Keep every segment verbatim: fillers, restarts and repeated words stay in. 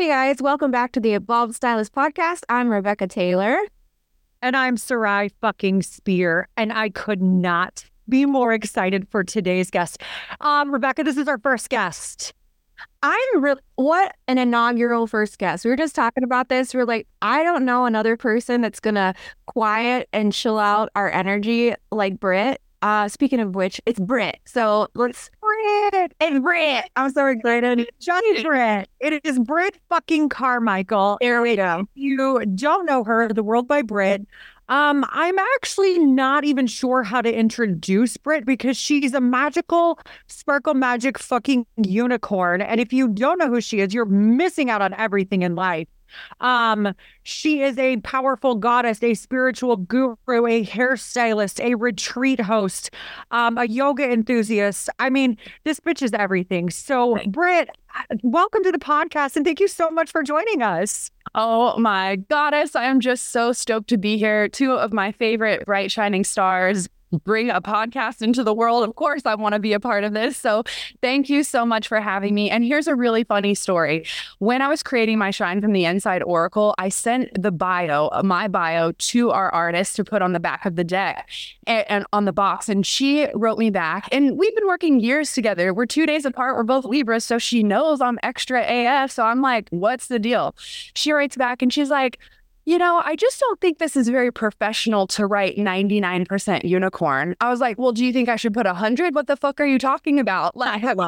Hey guys, welcome back to the Evolved Stylist Podcast. I'm Rebecca Taylor. And I'm Sarai fucking Spear. And I could not be more excited for today's guest. Um, Rebecca, this is our first guest. I'm really, what an inaugural first guest. We were just talking about this. We're like, I don't know another person that's going to quiet and chill out our energy like Britt. Uh, speaking of which, it's Britt. So let's, Britt, it's Britt. I'm so excited. Just Britt. It is Britt fucking Carmichael. Here we go. If you don't know her, The World by Britt. Um, I'm actually not even sure how to introduce Britt because she's a magical, sparkle magic fucking unicorn. And if you don't know who she is, you're missing out on everything in life. Um, she is a powerful goddess, a spiritual guru, a hairstylist, a retreat host, um, a yoga enthusiast. I mean, this bitch is everything. So, Britt, welcome to the podcast, and thank you so much for joining us. Oh my goddess, I am just so stoked to be here. Two of my favorite bright shining stars bring a podcast into the world. Of course, I want to be a part of this. So thank you so much for having me. And here's a really funny story. When I was creating my Shine from the Inside Oracle, I sent the bio, my bio, to our artist to put on the back of the deck and, and on the box. And she wrote me back. And we've been working years together. We're two days apart. We're both Libras. So she knows I'm extra A F. So I'm like, what's the deal? She writes back and she's like, you know, I just don't think this is very professional to write ninety-nine percent unicorn. I was like, well, do you think I should put one hundred? What the fuck are you talking about? Like, Fuck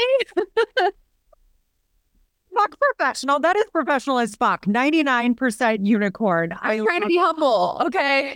professional. That is professional as fuck. ninety-nine percent unicorn. I'm trying to be humble, okay?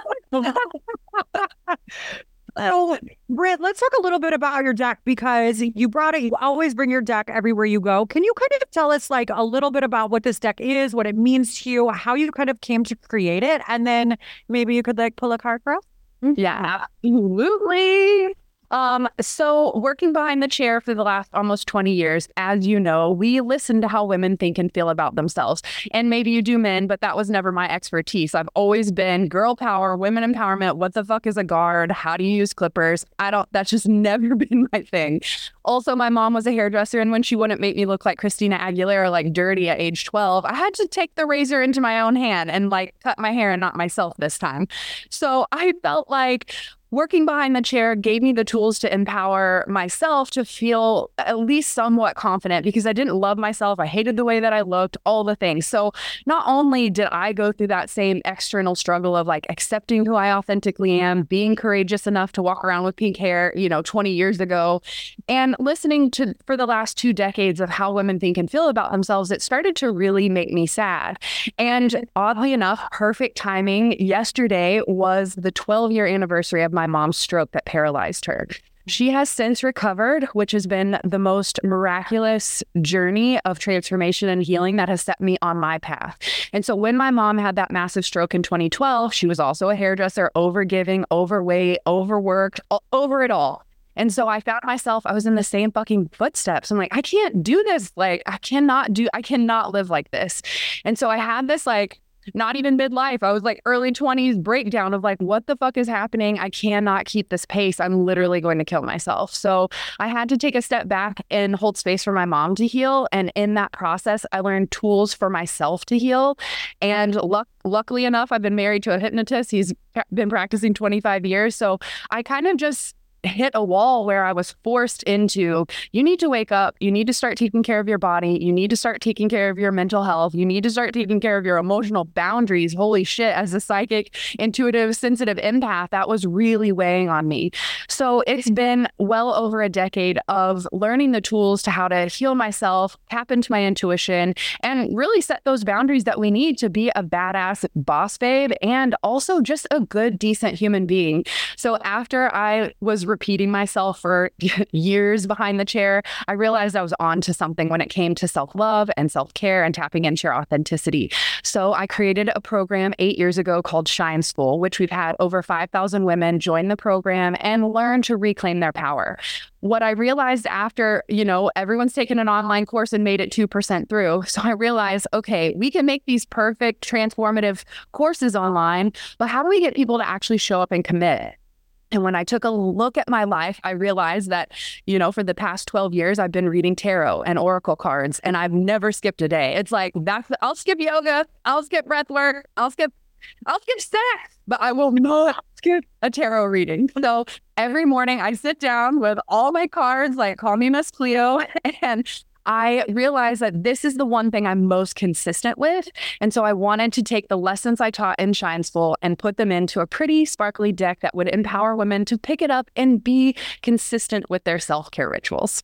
So, Britt, let's talk a little bit about your deck because you brought it. You always bring your deck everywhere you go. Can you kind of tell us like a little bit about what this deck is, what it means to you, how you kind of came to create it, and then maybe you could like pull a card for us? Yeah, absolutely. Um, so working behind the chair for the last almost twenty years, as you know, we listen to how women think and feel about themselves. And maybe you do men, but that was never my expertise. I've always been girl power, women empowerment. What the fuck is a guard? How do you use clippers? I don't, that's just never been my thing. Also, my mom was a hairdresser, and when she wouldn't make me look like Christina Aguilera, like dirty at age twelve, I had to take the razor into my own hand and like cut my hair and not myself this time. So I felt like working behind the chair gave me the tools to empower myself to feel at least somewhat confident because I didn't love myself. I hated the way that I looked, all the things. So not only did I go through that same external struggle of like accepting who I authentically am, being courageous enough to walk around with pink hair, you know, twenty years ago, and listening to for the last two decades of how women think and feel about themselves, it started to really make me sad. And oddly enough, perfect timing. Yesterday was the twelve year anniversary of my mom's stroke that paralyzed her. She has since recovered, which has been the most miraculous journey of transformation and healing that has set me on my path. And so when my mom had that massive stroke in twenty twelve, she was also a hairdresser, overgiving, overweight, overworked, over it all. And so I found myself, I was in the same fucking footsteps. I'm like, I can't do this. Like, I cannot do, I cannot live like this. And so I had this like, not even midlife. I was like early twenties breakdown of like, what the fuck is happening? I cannot keep this pace. I'm literally going to kill myself. So I had to take a step back and hold space for my mom to heal. And in that process, I learned tools for myself to heal. And luck, luckily enough, I've been married to a hypnotist. He's been practicing twenty-five years. So I kind of just hit a wall where I was forced into, you need to wake up, you need to start taking care of your body, you need to start taking care of your mental health, you need to start taking care of your emotional boundaries. Holy shit, as a psychic, intuitive, sensitive empath, that was really weighing on me. So it's been well over a decade of learning the tools to how to heal myself, tap into my intuition, and really set those boundaries that we need to be a badass boss babe and also just a good, decent human being. So after I was repeating myself for years behind the chair, I realized I was on to something when it came to self-love and self-care and tapping into your authenticity. So I created a program eight years ago called Shine School, which we've had over five thousand women join the program and learn to reclaim their power. What I realized after, you know, everyone's taken an online course and made it two percent through. So I realized, okay, we can make these perfect transformative courses online, but how do we get people to actually show up and commit? And when I took a look at my life, I realized that, you know, for the past twelve years, I've been reading tarot and oracle cards, and I've never skipped a day. It's like, that's, I'll skip yoga, I'll skip breath work, I'll skip, I'll skip sex, but I will not skip a tarot reading. So every morning I sit down with all my cards, like call me Miss Cleo, and I realized that this is the one thing I'm most consistent with. And so I wanted to take the lessons I taught in Shine School and put them into a pretty sparkly deck that would empower women to pick it up and be consistent with their self-care rituals.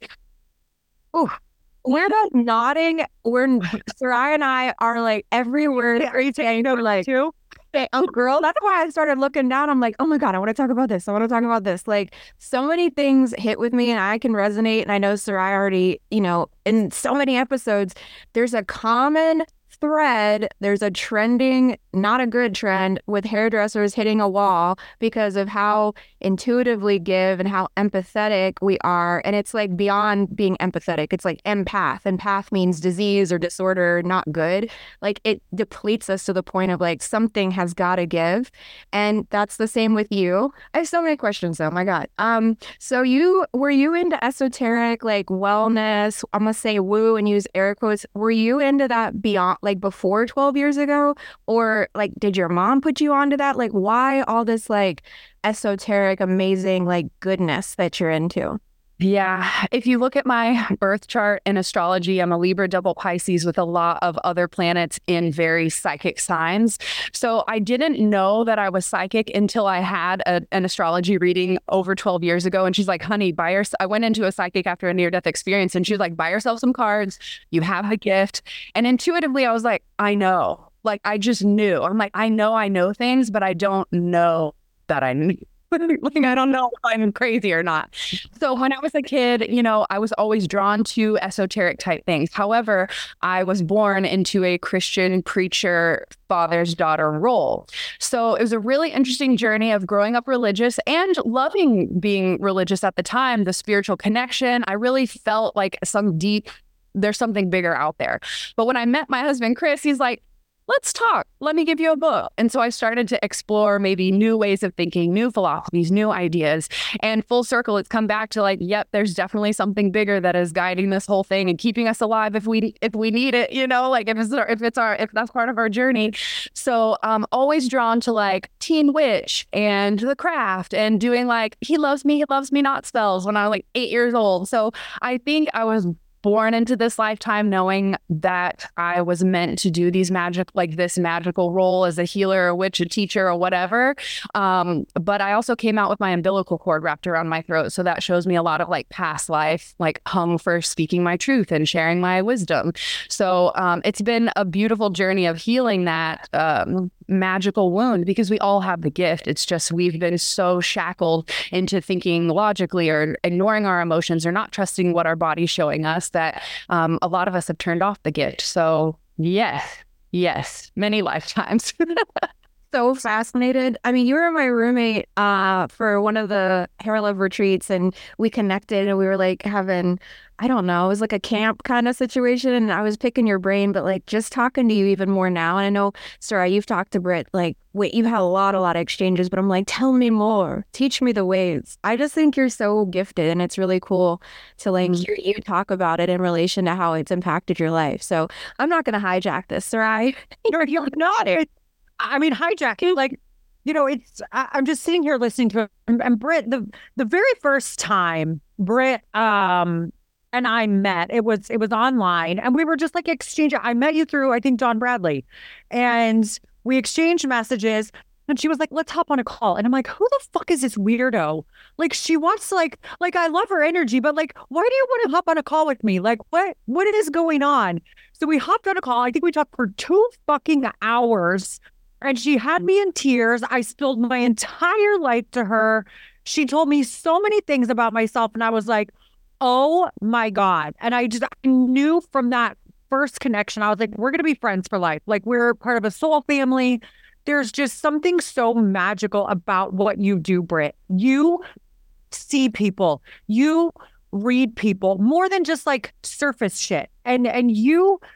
Ooh, we're not nodding. We're Sarai and I are like every word. Are you saying like too? Oh, girl, that's why I started looking down. I'm like, oh my God, I want to talk about this. I want to talk about this. Like, so many things hit with me and I can resonate. And I know Sarai already, you know, in so many episodes, there's a common thread. There's a trending, not a good trend, with hairdressers hitting a wall because of how intuitively give and how empathetic we are. And it's like beyond being empathetic. It's like empath. Empath means disease or disorder, not good. Like it depletes us to the point of like something has got to give. And that's the same with you. I have so many questions though. My God. Um, so you were you into esoteric, like wellness? I'm gonna say woo and use air quotes. Were you into that beyond like before twelve years ago? Or like did your mom put you onto that? Like why all this like esoteric, amazing, like goodness that you're into? Yeah. If you look at my birth chart in astrology, I'm a Libra double Pisces with a lot of other planets in very psychic signs. So I didn't know that I was psychic until I had a, an astrology reading over twelve years ago. And she's like, honey, buy your, I went into a psychic after a near-death experience and she was like, buy yourself some cards. You have a gift. And intuitively, I was like, I know. Like, I just knew. I'm like, I know I know things, but I don't know that I knew. Like, I don't know if I'm crazy or not. So when I was a kid, you know, I was always drawn to esoteric type things. However, I was born into a Christian preacher, father's daughter role. So it was a really interesting journey of growing up religious and loving being religious at the time, the spiritual connection. I really felt like some deep, there's something bigger out there. But when I met my husband, Chris, he's like, let's talk. Let me give you a book. And so I started to explore maybe new ways of thinking, new philosophies, new ideas. And full circle, it's come back to like, yep, there's definitely something bigger that is guiding this whole thing and keeping us alive if we if we need it, you know, like if it's our, if it's our if that's part of our journey. So um always drawn to like Teen Witch and The Craft and doing like He Loves Me, He Loves Me Not spells when I was like eight years old. So I think I was born into this lifetime knowing that I was meant to do these magic, like this magical role as a healer, a witch, a teacher, or whatever. Um, but I also came out with my umbilical cord wrapped around my throat. So that shows me a lot of like past life, like hung for speaking my truth and sharing my wisdom. So um, it's been a beautiful journey of healing that um, magical wound because we all have the gift. It's just we've been so shackled into thinking logically or ignoring our emotions or not trusting what our body's showing us that um, a lot of us have turned off the gift. So yes, yes, many lifetimes. So fascinated. I mean, you were my roommate uh, for one of the Hair Love retreats and we connected and we were like having, I don't know, it was like a camp kind of situation and I was picking your brain, but like just talking to you even more now. And I know, Sarah, you've talked to Britt, like, wait, you've had a lot, a lot of exchanges, but I'm like, tell me more, teach me the ways. I just think you're so gifted and it's really cool to like hear you talk about it in relation to how it's impacted your life. So I'm not going to hijack this, Sarah. You're, you're not. I mean, hijacking, like, you know, it's, I, I'm just sitting here listening to it. And, and Britt, the, the very first time Britt um, and I met, it was, it was online and we were just like exchanging. I met you through, I think, Don Bradley, and we exchanged messages and she was like, let's hop on a call. And I'm like, who the fuck is this weirdo? Like, she wants to like, like, I love her energy, but like, why do you want to hop on a call with me? Like, what, what is going on? So we hopped on a call. I think we talked for two fucking hours. And she had me in tears. I spilled my entire life to her. She told me so many things about myself. And I was like, oh my God. And I just I knew from that first connection, I was like, we're going to be friends for life. Like we're part of a soul family. There's just something so magical about what you do, Britt. You see people. You read people more than just like surface shit. And, and you...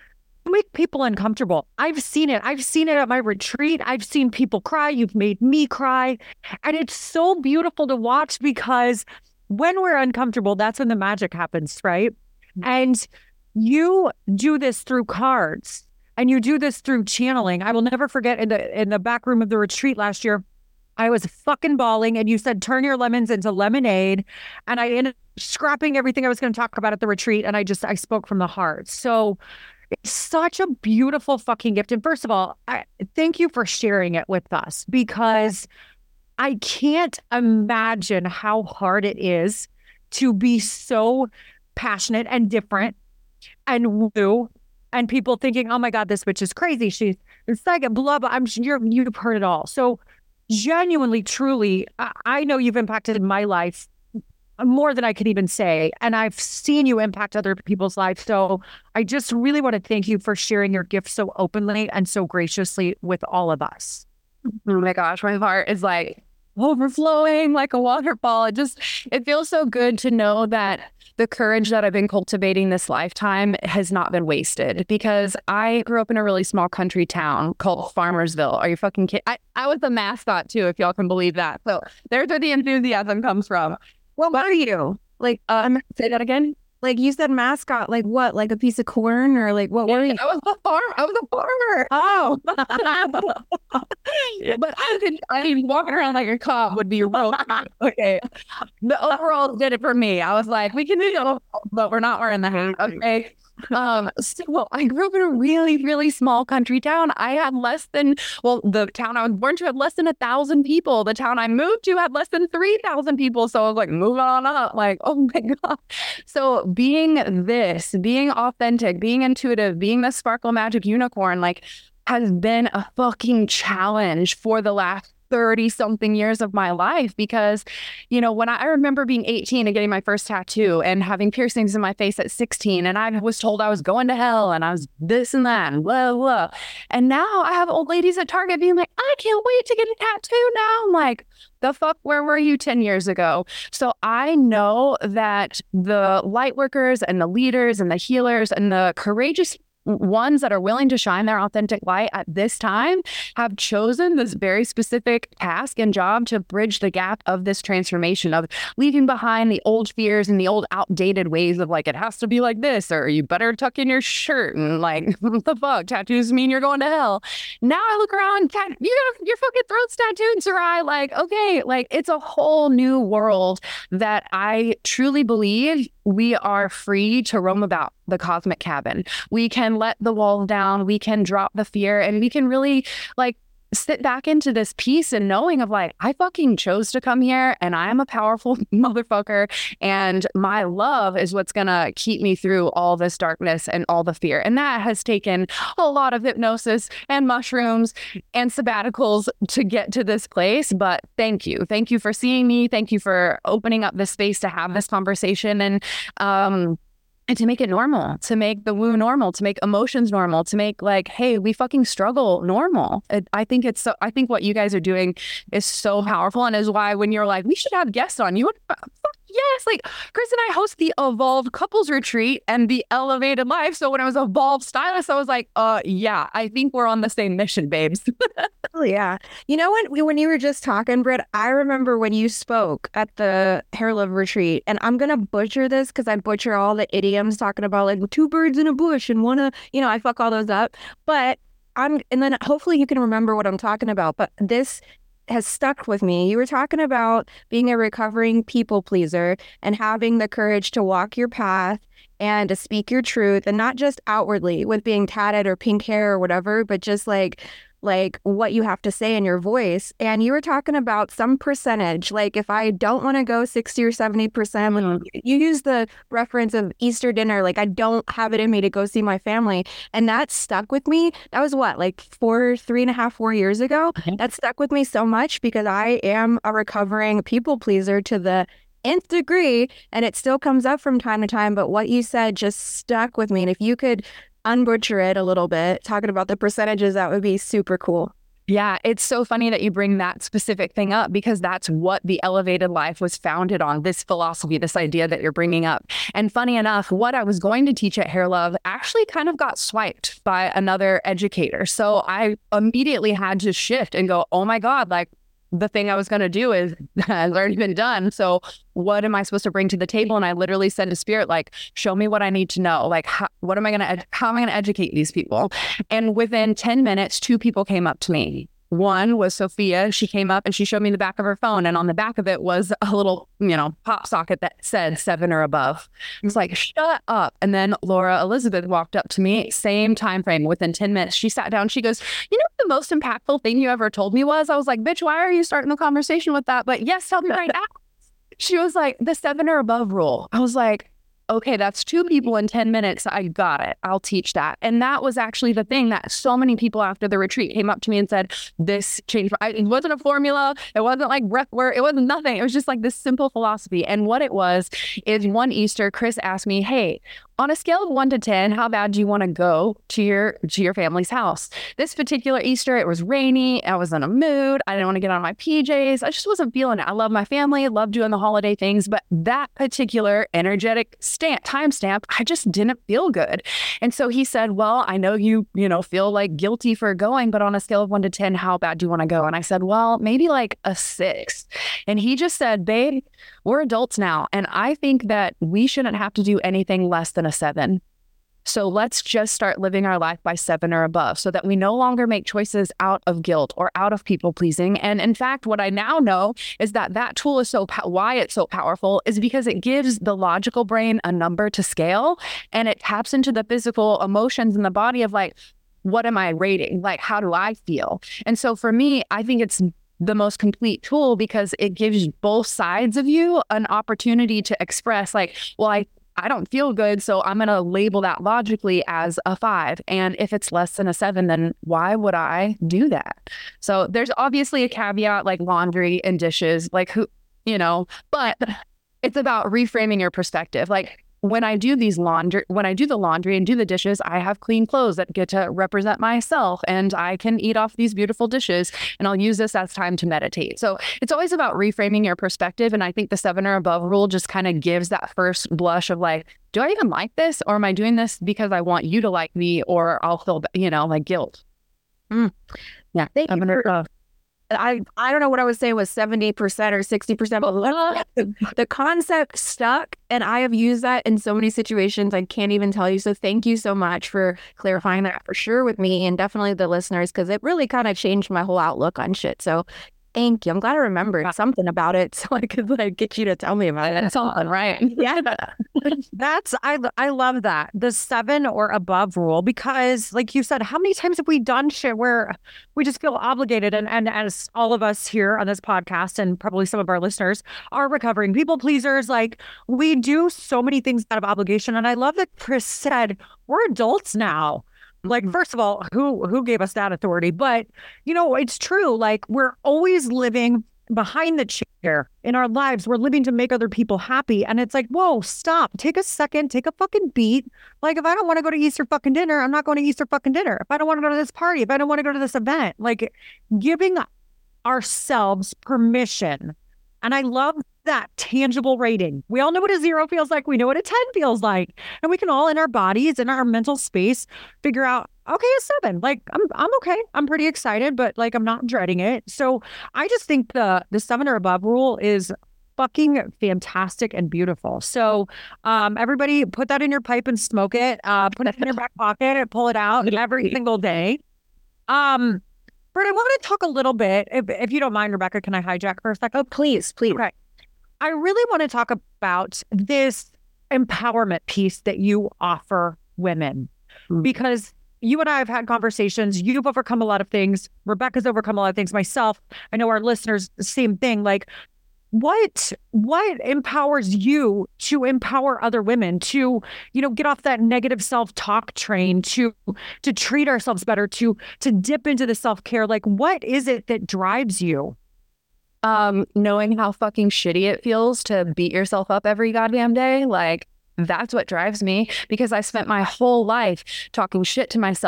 make people uncomfortable. I've seen it. I've seen it at my retreat. I've seen people cry. You've made me cry. And it's so beautiful to watch because when we're uncomfortable, that's when the magic happens, right? And you do this through cards and you do this through channeling. I will never forget in the in the back room of the retreat last year, I was fucking bawling and you said, turn your lemons into lemonade. And I ended up scrapping everything I was going to talk about at the retreat. And I just, I spoke from the heart. So it's such a beautiful fucking gift. And first of all, I, thank you for sharing it with us because I can't imagine how hard it is to be so passionate and different and woo and people thinking, oh my God, this bitch is crazy. She's it's like a blah, blah. I'm sure you've heard it all. So genuinely, truly, I, I know you've impacted my life more than I could even say. And I've seen you impact other people's lives. So I just really want to thank you for sharing your gift so openly and so graciously with all of us. Oh my gosh, my heart is like overflowing like a waterfall. It just, it feels so good to know that the courage that I've been cultivating this lifetime has not been wasted because I grew up in a really small country town called Farmersville. Are you fucking kidding? I, I was the mascot too, if y'all can believe that. So there's where the enthusiasm comes from. What were you? Like, um, Say that again? like you said mascot, like what? Like a piece of corn or like what were you? I was a farm. I was a farmer. Oh. But I didn't, I mean, walking around like a cop would be real. Okay. The overalls did it for me. I was like, we can do it, but we're not wearing the hat. Okay. Um, so well, I grew up in a really, really small country town. I had less than, well, the town I was born to had less than a thousand people. The town I moved to had less than three thousand people. So I was like, moving on up, like, oh my God. So being this, being authentic, being intuitive, being the sparkle magic unicorn, like has been a fucking challenge for the last thirty something years of my life because, you know, when I, I remember being eighteen and getting my first tattoo and having piercings in my face at sixteen, and I was told I was going to hell and I was this and that and blah, blah. And now I have old ladies at Target being like, I can't wait to get a tattoo now. I'm like, the fuck, where were you ten years ago? So I know that the light workers and the leaders and the healers and the courageous ones that are willing to shine their authentic light at this time have chosen this very specific task and job to bridge the gap of this transformation of leaving behind the old fears and the old outdated ways of like, it has to be like this, or you better tuck in your shirt and like, what the fuck, tattoos mean you're going to hell. Now I look around, tat- you got your fucking throat's tattooed, Sarai. Like, okay, like it's a whole new world that I truly believe we are free to roam about the cosmic cabin. We can let the walls down, we can drop the fear, and we can really like sit back into this peace and knowing of like, I fucking chose to come here and I am a powerful motherfucker. And my love is what's going to keep me through all this darkness and all the fear. And that has taken a lot of hypnosis and mushrooms and sabbaticals to get to this place. But thank you. Thank you for seeing me. Thank you for opening up this space to have this conversation. And, um, And to make it normal, to make the woo normal, to make emotions normal, to make like, hey, we fucking struggle normal. It, I think it's so, I think what you guys are doing is so powerful and is why when you're like, we should have guests on, you would, fuck yes, like Chris and I host the Evolved Couples Retreat and the Elevated Life. So when I was Evolved Stylist, I was like, uh, yeah, I think we're on the same mission, babes. Oh, yeah. You know what? When you were just talking, Britt, I remember when you spoke at the Hair Love Retreat, and I'm going to butcher this because I butcher all the idioms talking about like two birds in a bush and one, you know, I fuck all those up. But I'm, and then hopefully you can remember what I'm talking about. But this has stuck with me. You were talking about being a recovering people pleaser and having the courage to walk your path and to speak your truth, and not just outwardly with being tatted or pink hair or whatever, but just like like what you have to say in your voice. And you were talking about some percentage, like if I don't want to go sixty or seventy percent, like you use the reference of Easter dinner, like I don't have it in me to go see my family. And that stuck with me. That was what, like four, three and a half, four years ago. Mm-hmm. That stuck with me so much because I am a recovering people pleaser to the nth degree, and it still comes up from time to time. But what you said just stuck with me. And if you could unbutcher it a little bit, talking about the percentages, that would be super cool. Yeah, it's so funny that you bring that specific thing up because that's what the elevated life was founded on, this philosophy, this idea that you're bringing up. And funny enough, what I was going to teach at Hair Love actually kind of got swiped by another educator. So I immediately had to shift and go, oh my God, like the thing I was going to do is has already been done. So what am I supposed to bring to the table? And I literally said to Spirit, like, show me what I need to know. Like, how, what am I going to, ed- how am I going to educate these people? And within ten minutes, two people came up to me. One was Sophia. She came up and she showed me the back of her phone. And on the back of it was a little, you know, pop socket that said seven or above. I was like, shut up. And then Laura Elizabeth walked up to me, same time frame, within ten minutes. She sat down. She goes, you know, the most impactful thing you ever told me was, I was like, bitch, why are you starting the conversation with that? But yes, tell me right now. She was like, the seven or above rule. I was like, okay, that's two people in ten minutes. I got it. I'll teach that. And that was actually the thing that so many people after the retreat came up to me and said, this changed. I, it wasn't a formula. It wasn't like breath work. It wasn't nothing. It was just like this simple philosophy. And what it was is one Easter, Chris asked me, hey, on a scale of one to ten, how bad do you want to go to your to your family's house? This particular Easter, it was rainy. I was in a mood. I didn't want to get on my P Js. I just wasn't feeling it. I love my family. I love doing the holiday things. But that particular energetic stamp, timestamp, I just didn't feel good. And so he said, well, I know you, you know, feel like guilty for going, but on a scale of one to ten, how bad do you want to go? And I said, well, maybe like a six. And he just said, babe, we're adults now. And I think that we shouldn't have to do anything less than a seven. So let's just start living our life by seven or above so that we no longer make choices out of guilt or out of people pleasing. And in fact, what I now know is that that tool is so, po- why it's so powerful is because it gives the logical brain a number to scale and it taps into the physical emotions in the body of like, what am I rating? Like, how do I feel? And so for me, I think it's the most complete tool because it gives both sides of you an opportunity to express like, well, I I don't feel good, so I'm going to label that logically as a five. And if it's less than a seven, then why would I do that? So there's obviously a caveat like laundry and dishes, like who, you know, but it's about reframing your perspective. Like when I do these laundry, when I do the laundry and do the dishes, I have clean clothes that get to represent myself and I can eat off these beautiful dishes and I'll use this as time to meditate. So it's always about reframing your perspective. And I think the seven or above rule just kind of gives that first blush of like, do I even like this? Or am I doing this because I want you to like me or I'll feel, you know, like guilt. Mm. Yeah. Thank you for, I, I don't know what I was saying was seventy percent or sixty percent, but the concept stuck and I have used that in so many situations. I can't even tell you. So thank you so much for clarifying that for sure with me and definitely the listeners, because it really kind of changed my whole outlook on shit. So thank you. I'm glad I remembered something about it so I could like get you to tell me about it. That's all right. Yeah. That's, I, I love that. The seven or above rule, because like you said, how many times have we done shit where we just feel obligated? And, and as all of us here on this podcast and probably some of our listeners are recovering people pleasers, like we do so many things out of obligation. And I love that Chris said, we're adults now. Like, first of all, who who gave us that authority? But, you know, it's true. Like, we're always living behind the chair in our lives. We're living to make other people happy. And it's like, whoa, stop. Take a second. Take a fucking beat. Like, if I don't want to go to Easter fucking dinner, I'm not going to Easter fucking dinner. If I don't want to go to this party, if I don't want to go to this event, like giving ourselves permission. And I love that tangible rating. We all know what a zero feels like. We know what a ten feels like. And we can all in our bodies, in our mental space, figure out, okay, a seven. Like, I'm I'm okay. I'm pretty excited, but like, I'm not dreading it. So I just think the the seven or above rule is fucking fantastic and beautiful. So um, everybody put that in your pipe and smoke it. Uh, put it in your back pocket and pull it out every single day. Um, Britt, I want to talk a little bit, if, if you don't mind, Rebecca, can I hijack for a second? Oh, please, please. Okay. I really want to talk about this empowerment piece that you offer women, mm-hmm. because you and I have had conversations. You've overcome a lot of things. Rebecca's overcome a lot of things. Myself, I know our listeners, the same thing. Like, what what empowers you to empower other women to, you know, get off that negative self-talk train, to to treat ourselves better, to to dip into the self-care? Like, what is it that drives you? Um, knowing how fucking shitty it feels to beat yourself up every goddamn day, like that's what drives me, because I spent my whole life talking shit to myself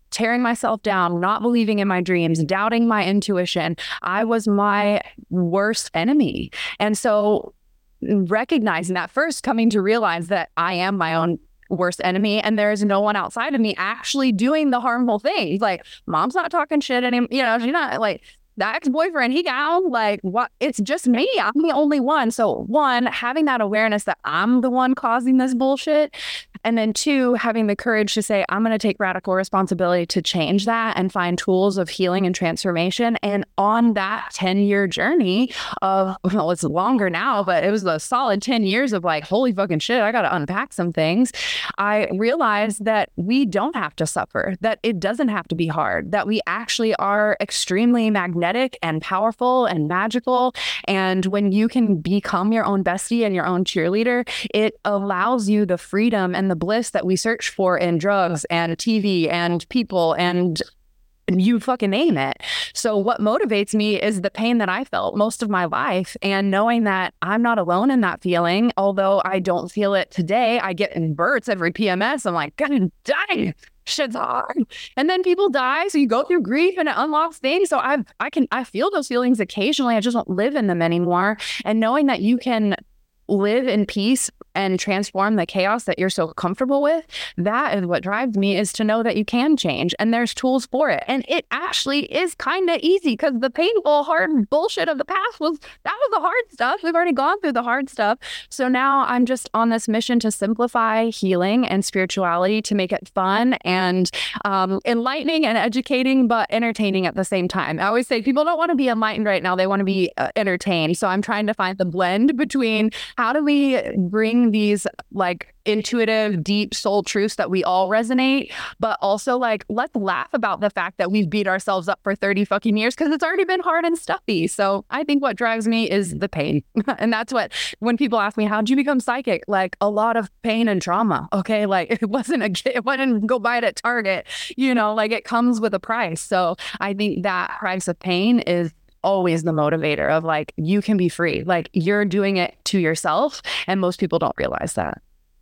tearing myself down, not believing in my dreams, doubting my intuition. I was my worst enemy. And so recognizing that, first coming to realize that I am my own worst enemy and there's no one outside of me actually doing the harmful things. Like, mom's not talking shit anymore. You know, she's not like, that ex-boyfriend, he got like, what? It's just me. I'm the only one. So one, having that awareness that I'm the one causing this bullshit. And then two, having the courage to say, I'm going to take radical responsibility to change that and find tools of healing and transformation. And on that ten year journey of, well, it's longer now, but it was a solid ten years of like, holy fucking shit, I got to unpack some things. I realized that we don't have to suffer, that it doesn't have to be hard, that we actually are extremely magnetic and powerful and magical. And when you can become your own bestie and your own cheerleader, it allows you the freedom and the bliss that we search for in drugs and T V and people and you fucking name it. So what motivates me is the pain that I felt most of my life, and knowing that I'm not alone in that feeling. Although I don't feel it today, I get in bursts every P M S. I'm like, God dang, shit's hard. And then people die, so you go through grief and it unlocks things. So I I can I feel those feelings occasionally. I just don't live in them anymore. And knowing that you can live in peace and transform the chaos that you're so comfortable with, that is what drives me, is to know that you can change and there's tools for it. And it actually is kind of easy, because the painful, hard bullshit of the past was, that was the hard stuff. We've already gone through the hard stuff. So now I'm just on this mission to simplify healing and spirituality, to make it fun and um, enlightening and educating, but entertaining at the same time. I always say people don't want to be enlightened right now. They want to be uh, entertained. So I'm trying to find the blend between how do we bring these like intuitive, deep soul truths that we all resonate, but also like, let's laugh about the fact that we've beat ourselves up for thirty fucking years, because it's already been hard and stuffy. So I think what drives me is the pain. And that's what, when people ask me, how'd you become psychic? Like, a lot of pain and trauma. Okay. Like, it wasn't a, it wasn't go buy it at Target, you know, like it comes with a price. So I think that price of pain is always the motivator of like, you can be free. Like, you're doing it to yourself. And most people don't realize that.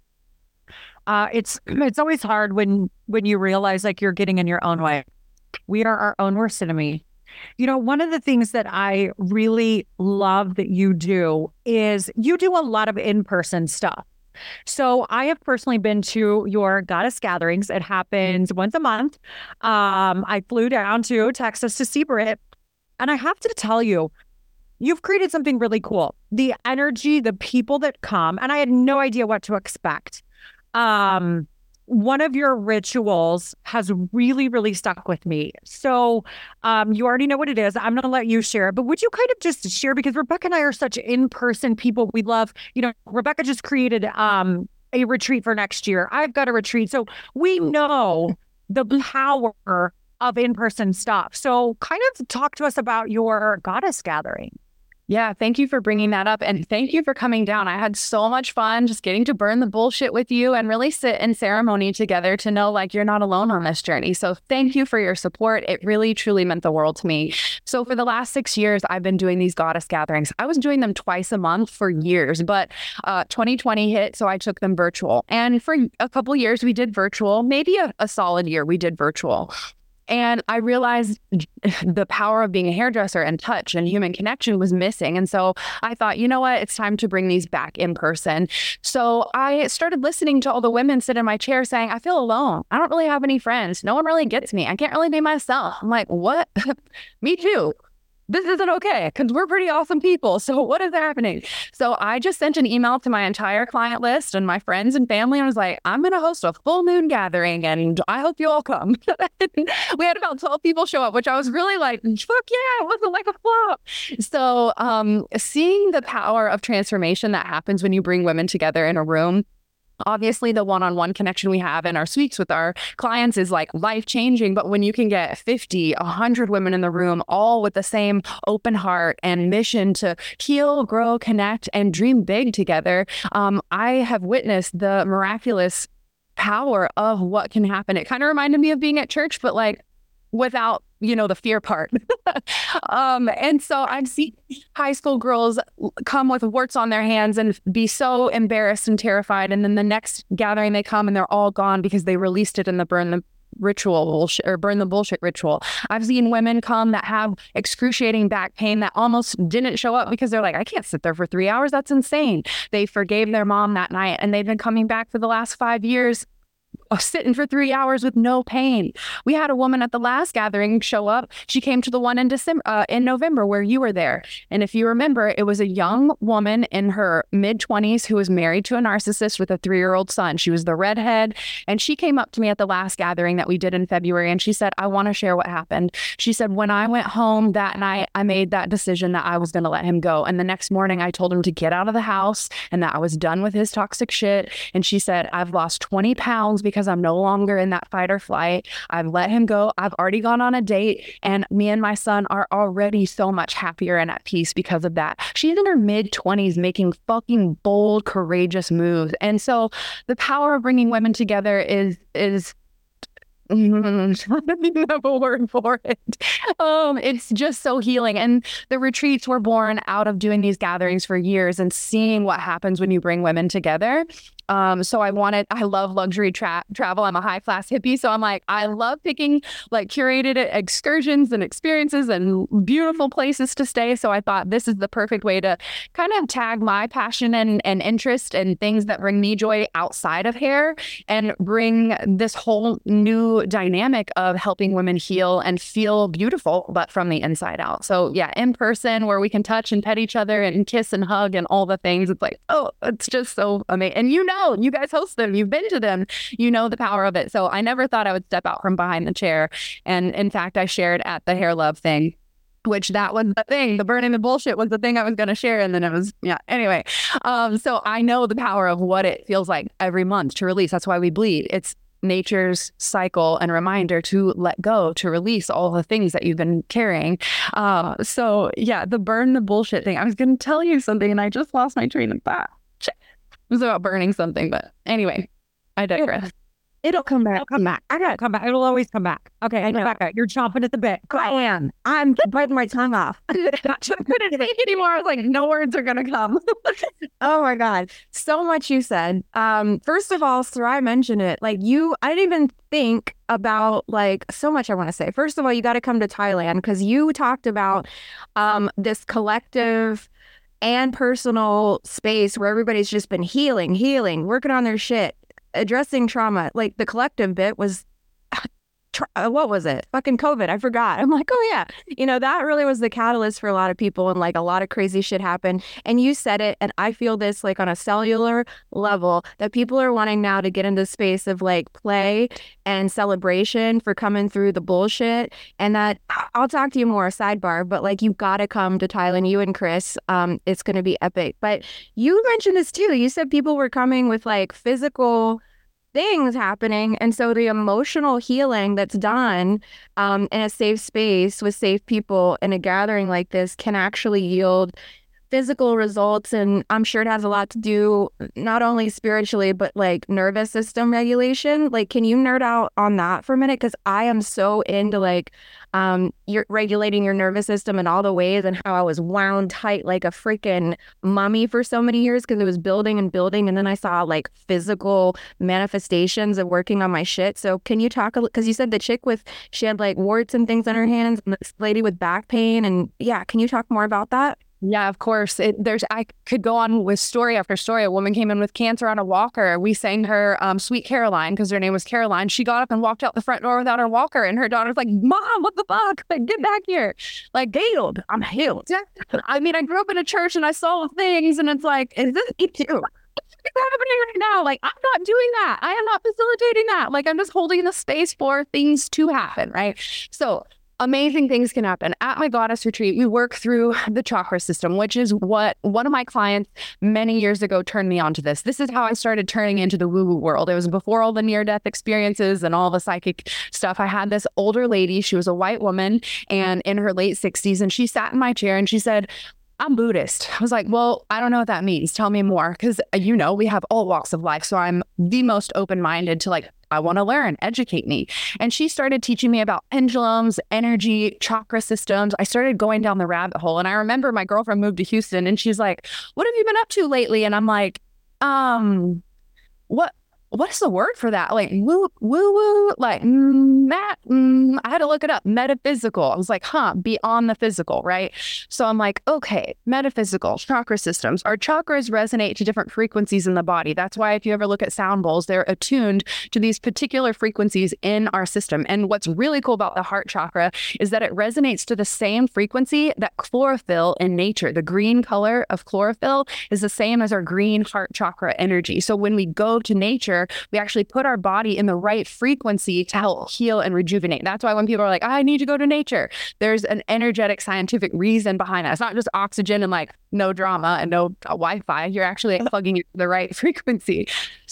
Uh, it's it's always hard when when you realize like you're getting in your own way. We are our own worst enemy. You know, one of the things that I really love that you do is you do a lot of in-person stuff. So I have personally been to your goddess gatherings. It happens once a month. Um, I flew down to Texas to see Britt. And I have to tell you, you've created something really cool. The energy, the people that come, and I had no idea what to expect. Um, one of your rituals has really, really stuck with me. So um, you already know what it is. I'm going to let you share it. But would you kind of just share, because Rebecca and I are such in-person people. We love, you know, Rebecca just created um, a retreat for next year. I've got a retreat. So we know the power of in-person stuff. So kind of talk to us about your goddess gathering. Yeah, thank you for bringing that up. And thank you for coming down. I had so much fun just getting to burn the bullshit with you and really sit in ceremony together to know like you're not alone on this journey. So thank you for your support. It really, truly meant the world to me. So for the last six years, I've been doing these goddess gatherings. I was doing them twice a month for years, but uh, twenty twenty hit, so I took them virtual. And for a couple of years, we did virtual, maybe a, a solid year, we did virtual. And I realized the power of being a hairdresser and touch and human connection was missing. And so I thought, you know what, it's time to bring these back in person. So I started listening to all the women sit in my chair saying, I feel alone. I don't really have any friends. No one really gets me. I can't really be myself. I'm like, what? Me too. This isn't okay, because we're pretty awesome people. So what is happening? So I just sent an email to my entire client list and my friends and family. And I was like, I'm going to host a full moon gathering and I hope you all come. We had about twelve people show up, which I was really like, fuck yeah, it wasn't like a flop. So um, seeing the power of transformation that happens when you bring women together in a room. Obviously, the one-on-one connection we have in our suites with our clients is like life-changing. But when you can get fifty, one hundred women in the room, all with the same open heart and mission to heal, grow, connect, and dream big together, um, I have witnessed the miraculous power of what can happen. It kind of reminded me of being at church, but like without, you know, the fear part. um, and so I've seen high school girls come with warts on their hands and be so embarrassed and terrified. And then the next gathering they come and they're all gone because they released it in the burn the ritual bullshit or burn the bullshit ritual. I've seen women come that have excruciating back pain that almost didn't show up because they're like, I can't sit there for three hours. That's insane. They forgave their mom that night and they've been coming back for the last five years sitting for three hours with no pain. We had a woman at the last gathering show up. She came to the one in December, uh, in November where you were there. And if you remember, it was a young woman in her mid twenties who was married to a narcissist with a three-year-old son. She was the redhead. And she came up to me at the last gathering that we did in February. And she said, I want to share what happened. She said, when I went home that night, I made that decision that I was going to let him go. And the next morning I told him to get out of the house and that I was done with his toxic shit. And she said, I've lost twenty pounds because I'm no longer in that fight or flight. I've let him go. I've already gone on a date and me and my son are already so much happier and at peace because of that. She's in her mid twenties making fucking bold, courageous moves. And so the power of bringing women together is, is I don't even have a word for it. Um, it's just so healing. And the retreats were born out of doing these gatherings for years and seeing what happens when you bring women together. Um, so I wanted, I love luxury tra- travel. I'm a high class hippie. So I'm like, I love picking like curated excursions and experiences and beautiful places to stay. So I thought this is the perfect way to kind of tag my passion and, and interest and things that bring me joy outside of hair and bring this whole new dynamic of helping women heal and feel beautiful, but from the inside out. So yeah, in person where we can touch and pet each other and kiss and hug and all the things. It's like, oh, it's just so amazing. And you know, you guys host them, you've been to them, you know the power of it. So I never thought I would step out from behind the chair. And in fact, I shared at the Hair Love thing, which that was the thing, the burning the bullshit was the thing I was going to share. And then it was, yeah, anyway. Um, so I know the power of what it feels like every month to release. That's why we bleed. It's nature's cycle and reminder to let go, to release all the things that you've been carrying. Uh, so yeah, the burn the bullshit thing. I was going to tell you something and I just lost my train of thought. It was about burning something, but anyway, I digress. It'll come back. It'll come back. I gotta come back. It'll always come back. Okay, I know. Back. You're chomping at the bit. I am. I'm biting my tongue off. I couldn't speak anymore. I was like, no words are gonna come. Oh my God. So much you said. Um, first of all, Sarai mentioned it. Like you, I didn't even think about like so much I want to say. First of all, you got to come to Thailand because you talked about um this collective and personal space where everybody's just been healing, healing, working on their shit, addressing trauma. Like the collective bit was, tra- what was it? Fucking COVID. I forgot. I'm like, oh yeah. You know, that really was the catalyst for a lot of people and like a lot of crazy shit happened. And you said it. And I feel this like on a cellular level that people are wanting now to get into space of like play and celebration for coming through the bullshit. And that I'll talk to you more sidebar, but like you've got to come to Thailand, you and Chris. Um, it's going to be epic. But you mentioned this too. You said people were coming with like physical things happening. And so the emotional healing that's done um, in a safe space with safe people in a gathering like this can actually yield physical results. And I'm sure it has a lot to do not only spiritually, but like nervous system regulation. Like, can you nerd out on that for a minute? Because I am so into like um, you're regulating your nervous system in all the ways and how I was wound tight like a freaking mummy for so many years because it was building and building. And then I saw like physical manifestations of working on my shit. So can you talk, because you said the chick with, she had like warts and things on her hands and this lady with back pain. And yeah, can you talk more about that? Yeah, of course. It, there's I could go on with story after story. A woman came in with cancer on a walker. We sang her um, Sweet Caroline because her name was Caroline. She got up and walked out the front door without her walker. And her daughter's like, Mom, what the fuck? Like, get back here. Like, healed. I'm healed. Yeah. I mean, I grew up in a church and I saw things and it's like, is this me too? What's happening right now? Like, I'm not doing that. I am not facilitating that. Like, I'm just holding the space for things to happen, right? So amazing things can happen. At my goddess retreat, we work through the chakra system, which is what one of my clients many years ago turned me on to this. This is how I started turning into the woo-woo world. It was before all the near-death experiences and all the psychic stuff. I had this older lady. She was a white woman and in her late sixties. And she sat in my chair and she said, I'm Buddhist. I was like, well, I don't know what that means. Tell me more. Because, you know, we have all walks of life. So I'm the most open-minded to like, I want to learn, educate me. And she started teaching me about pendulums, energy, chakra systems. I started going down the rabbit hole. And I remember my girlfriend moved to Houston and she's like, what have you been up to lately? And I'm like, um, what? what's the word for that? Like woo, woo, woo, like mm, that. Mm, I had to look it up. Metaphysical. I was like, huh, beyond the physical, right? So I'm like, okay, metaphysical, chakra systems. Our chakras resonate to different frequencies in the body. That's why if you ever look at sound bowls, they're attuned to these particular frequencies in our system. And what's really cool about the heart chakra is that it resonates to the same frequency that chlorophyll in nature. The green color of chlorophyll is the same as our green heart chakra energy. So when we go to nature, we actually put our body in the right frequency to help heal and rejuvenate. That's why when people are like, I need to go to nature, there's an energetic scientific reason behind that. It's not just oxygen and like no drama and no Wi-Fi. You're actually plugging the right frequency.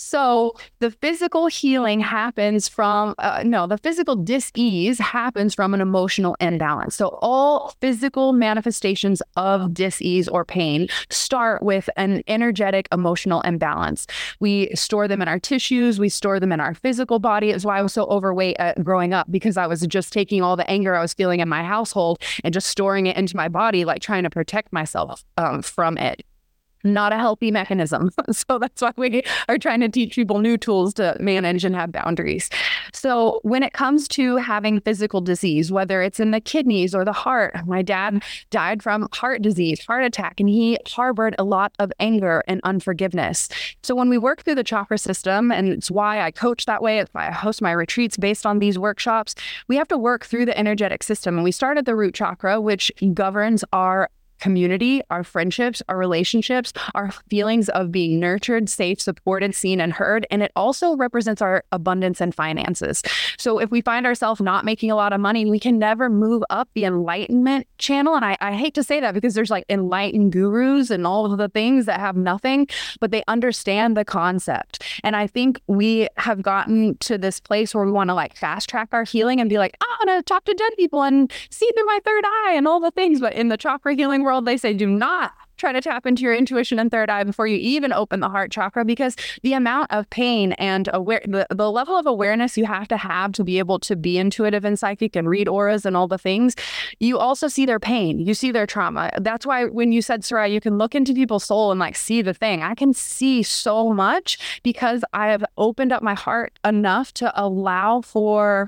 So the physical healing happens from, uh, no, the physical dis-ease happens from an emotional imbalance. So all physical manifestations of dis-ease or pain start with an energetic emotional imbalance. We store them in our tissues. We store them in our physical body. It's why I was so overweight uh, growing up, because I was just taking all the anger I was feeling in my household and just storing it into my body, like trying to protect myself um, from it. Not a healthy mechanism. So that's why we are trying to teach people new tools to manage and have boundaries. So when it comes to having physical disease, whether it's in the kidneys or the heart, my dad died from heart disease, heart attack, and he harbored a lot of anger and unforgiveness. So when we work through the chakra system, and it's why I coach that way, it's why I host my retreats based on these workshops, we have to work through the energetic system. And we start at the root chakra, which governs our community, our friendships, our relationships, our feelings of being nurtured, safe, supported, seen, and heard. And it also represents our abundance and finances. So if we find ourselves not making a lot of money, we can never move up the enlightenment channel. And I, I hate to say that, because there's like enlightened gurus and all of the things that have nothing, but they understand the concept. And I think we have gotten to this place where we want to like fast track our healing and be like, oh, I'm going to talk to dead people and see through my third eye and all the things. But in the chakra healing world, they say, do not try to tap into your intuition and third eye before you even open the heart chakra, because the amount of pain and aware, the, the level of awareness you have to have to be able to be intuitive and psychic and read auras and all the things, you also see their pain, you see their trauma. That's why when you said, Soraya, you can look into people's soul and like see the thing. I can see so much because I have opened up my heart enough to allow for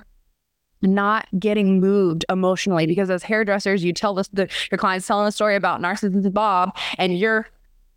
not getting moved emotionally, because as hairdressers, you tell this, the, your clients telling a story about narcissist Bob, and you're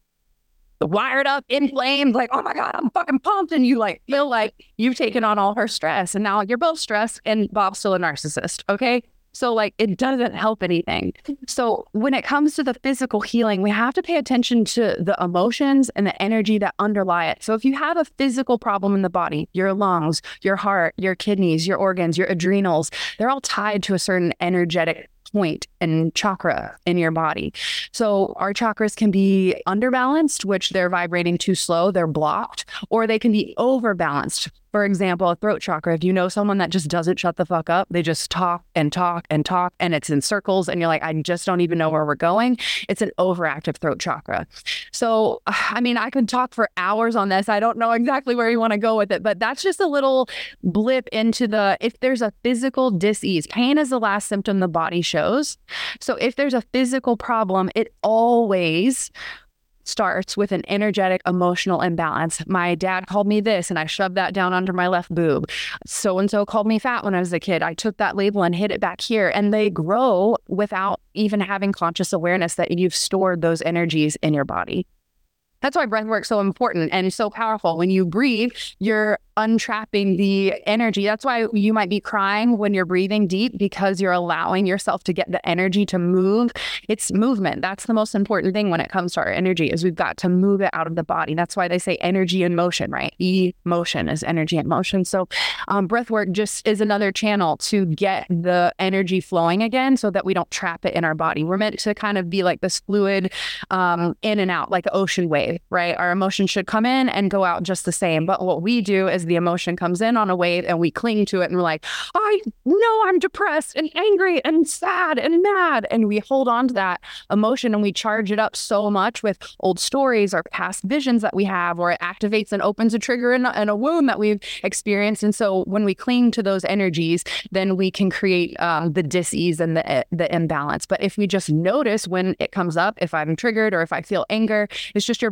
wired up, inflamed, like, oh my God, I'm fucking pumped. And you like feel like you've taken on all her stress, and now you're both stressed and Bob's still a narcissist. Okay. So like, it doesn't help anything. So when it comes to the physical healing, we have to pay attention to the emotions and the energy that underlie it. So if you have a physical problem in the body, your lungs, your heart, your kidneys, your organs, your adrenals, they're all tied to a certain energetic point and chakra in your body. So our chakras can be underbalanced, which they're vibrating too slow, they're blocked, or they can be overbalanced. For example, a throat chakra, if you know someone that just doesn't shut the fuck up, they just talk and talk and talk, and it's in circles, and you're like, I just don't even know where we're going. It's an overactive throat chakra. So, I mean, I could talk for hours on this. I don't know exactly where you want to go with it, but that's just a little blip into the, if there's a physical dis-ease, pain is the last symptom the body shows. So if there's a physical problem, it always starts with an energetic emotional imbalance. My dad called me this and I shoved that down under my left boob. So-and-so called me fat when I was a kid. I took that label and hid it back here. And they grow without even having conscious awareness that you've stored those energies in your body. That's why breath work is so important and so powerful. When you breathe, you're untrapping the energy. That's why you might be crying when you're breathing deep, because you're allowing yourself to get the energy to move. It's movement. That's the most important thing when it comes to our energy, is we've got to move it out of the body. That's why they say energy in motion, right? E-motion is energy in motion. So um, breath work just is another channel to get the energy flowing again, so that we don't trap it in our body. We're meant to kind of be like this fluid um, in and out, like an ocean wave, right? Our emotions should come in and go out just the same. But what we do is the emotion comes in on a wave and we cling to it and we're like, I know I'm depressed and angry and sad and mad. And we hold on to that emotion and we charge it up so much with old stories or past visions that we have, or it activates and opens a trigger in a, in a wound that we've experienced. And so when we cling to those energies, then we can create um, the dis-ease and the, the imbalance. But if we just notice when it comes up, if I'm triggered or if I feel anger, it's just your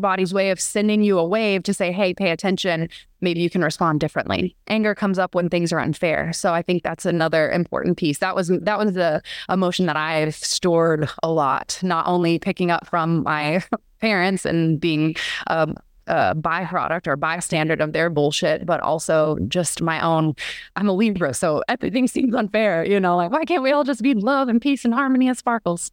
body's way of sending you a wave to say, hey, pay attention. Maybe you can respond differently. Anger comes up when things are unfair. So I think that's another important piece. That was that was the emotion that I've stored a lot, not only picking up from my parents and being um, a byproduct or bystander of their bullshit, but also just my own. I'm a Libra, so everything seems unfair. You know, like, why can't we all just be love and peace and harmony as sparkles?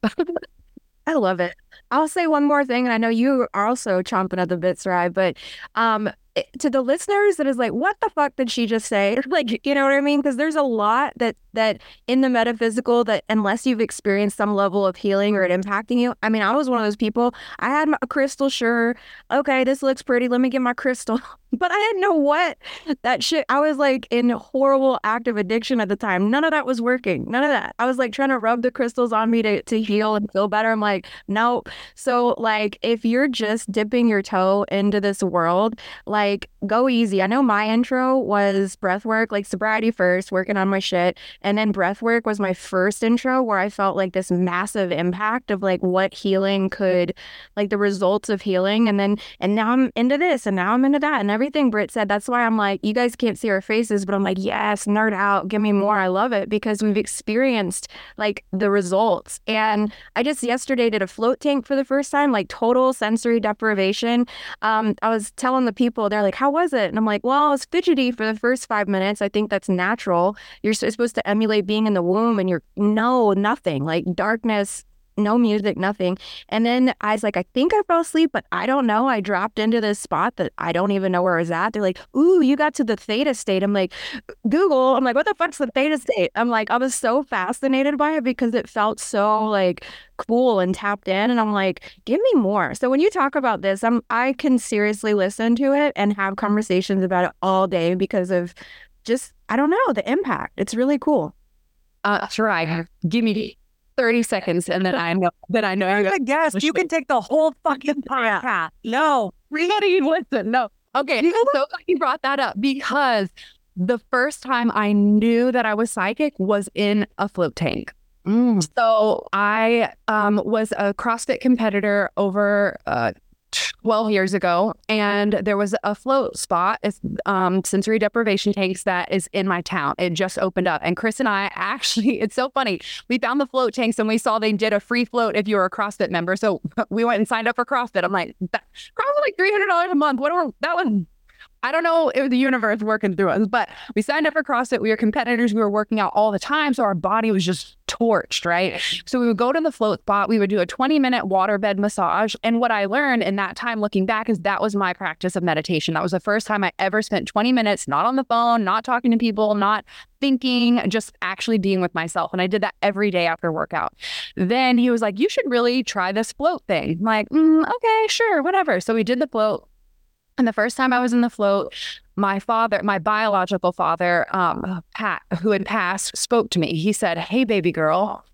I love it. I'll say one more thing, and I know you are also chomping at the bits, right? But um, it- to the listeners that is like, what the fuck did she just say? Like, you know what I mean? Because there's a lot that that in the metaphysical that unless you've experienced some level of healing or it impacting you. I mean, I was one of those people. I had my- a crystal, sure. Okay, this looks pretty. Let me get my crystal. But I didn't know what that shit. I was like in horrible active addiction at the time. None of that was working. None of that. I was like trying to rub the crystals on me to, to heal and feel better. I'm like, nope. So like, if you're just dipping your toe into this world, like go easy. I know my intro was breath work, like sobriety first, working on my shit. And then breath work was my first intro where I felt like this massive impact of like what healing could, like the results of healing. And then, and now I'm into this and now I'm into that and everything Britt said. That's why I'm like, you guys can't see our faces, but I'm like, yes, nerd out, give me more. I love it because we've experienced like the results. And I just yesterday did a float tank for the first time, like total sensory deprivation. Um, I was telling the people, they're like, how was it? And I'm like, well, I was fidgety for the first five minutes. I think that's natural. You're supposed to emulate being in the womb and you're no, nothing, like darkness, no music, nothing. And then I was like, I think I fell asleep, but I don't know. I dropped into this spot that I don't even know where I was at. They're like, ooh, you got to the theta state. I'm like, Google. I'm like, what the fuck's the theta state? I'm like, I was so fascinated by it because it felt so like cool and tapped in. And I'm like, give me more. So when you talk about this, I'm I can seriously listen to it and have conversations about it all day because of just, I don't know, the impact. It's really cool. Uh, try. Give me thirty seconds and then I know that I know. You're the guest. You can take the whole fucking podcast. No. Everybody listen. No. Okay. So glad you brought that up because the first time I knew that I was psychic was in a float tank. Mm. So I um, was a CrossFit competitor over uh, twelve years ago, and there was a float spot, it's, um, sensory deprivation tanks that is in my town. It just opened up, and Chris and I actually, it's so funny. We found the float tanks, and we saw they did a free float if you were a CrossFit member. So we went and signed up for CrossFit. I'm like, that, probably like three hundred dollars a month. What do that one? I don't know if the universe working through us, but we signed up for CrossFit. We were competitors. We were working out all the time. So our body was just torched, right? So we would go to the float spot. We would do a twenty minute waterbed massage. And what I learned in that time looking back is that was my practice of meditation. That was the first time I ever spent twenty minutes, not on the phone, not talking to people, not thinking, just actually being with myself. And I did that every day after workout. Then he was like, you should really try this float thing. I'm like, mm, okay, sure, whatever. So we did the float. And the first time I was in the float, my father, my biological father, um, Pat, who had passed, spoke to me. He said, hey, baby girl,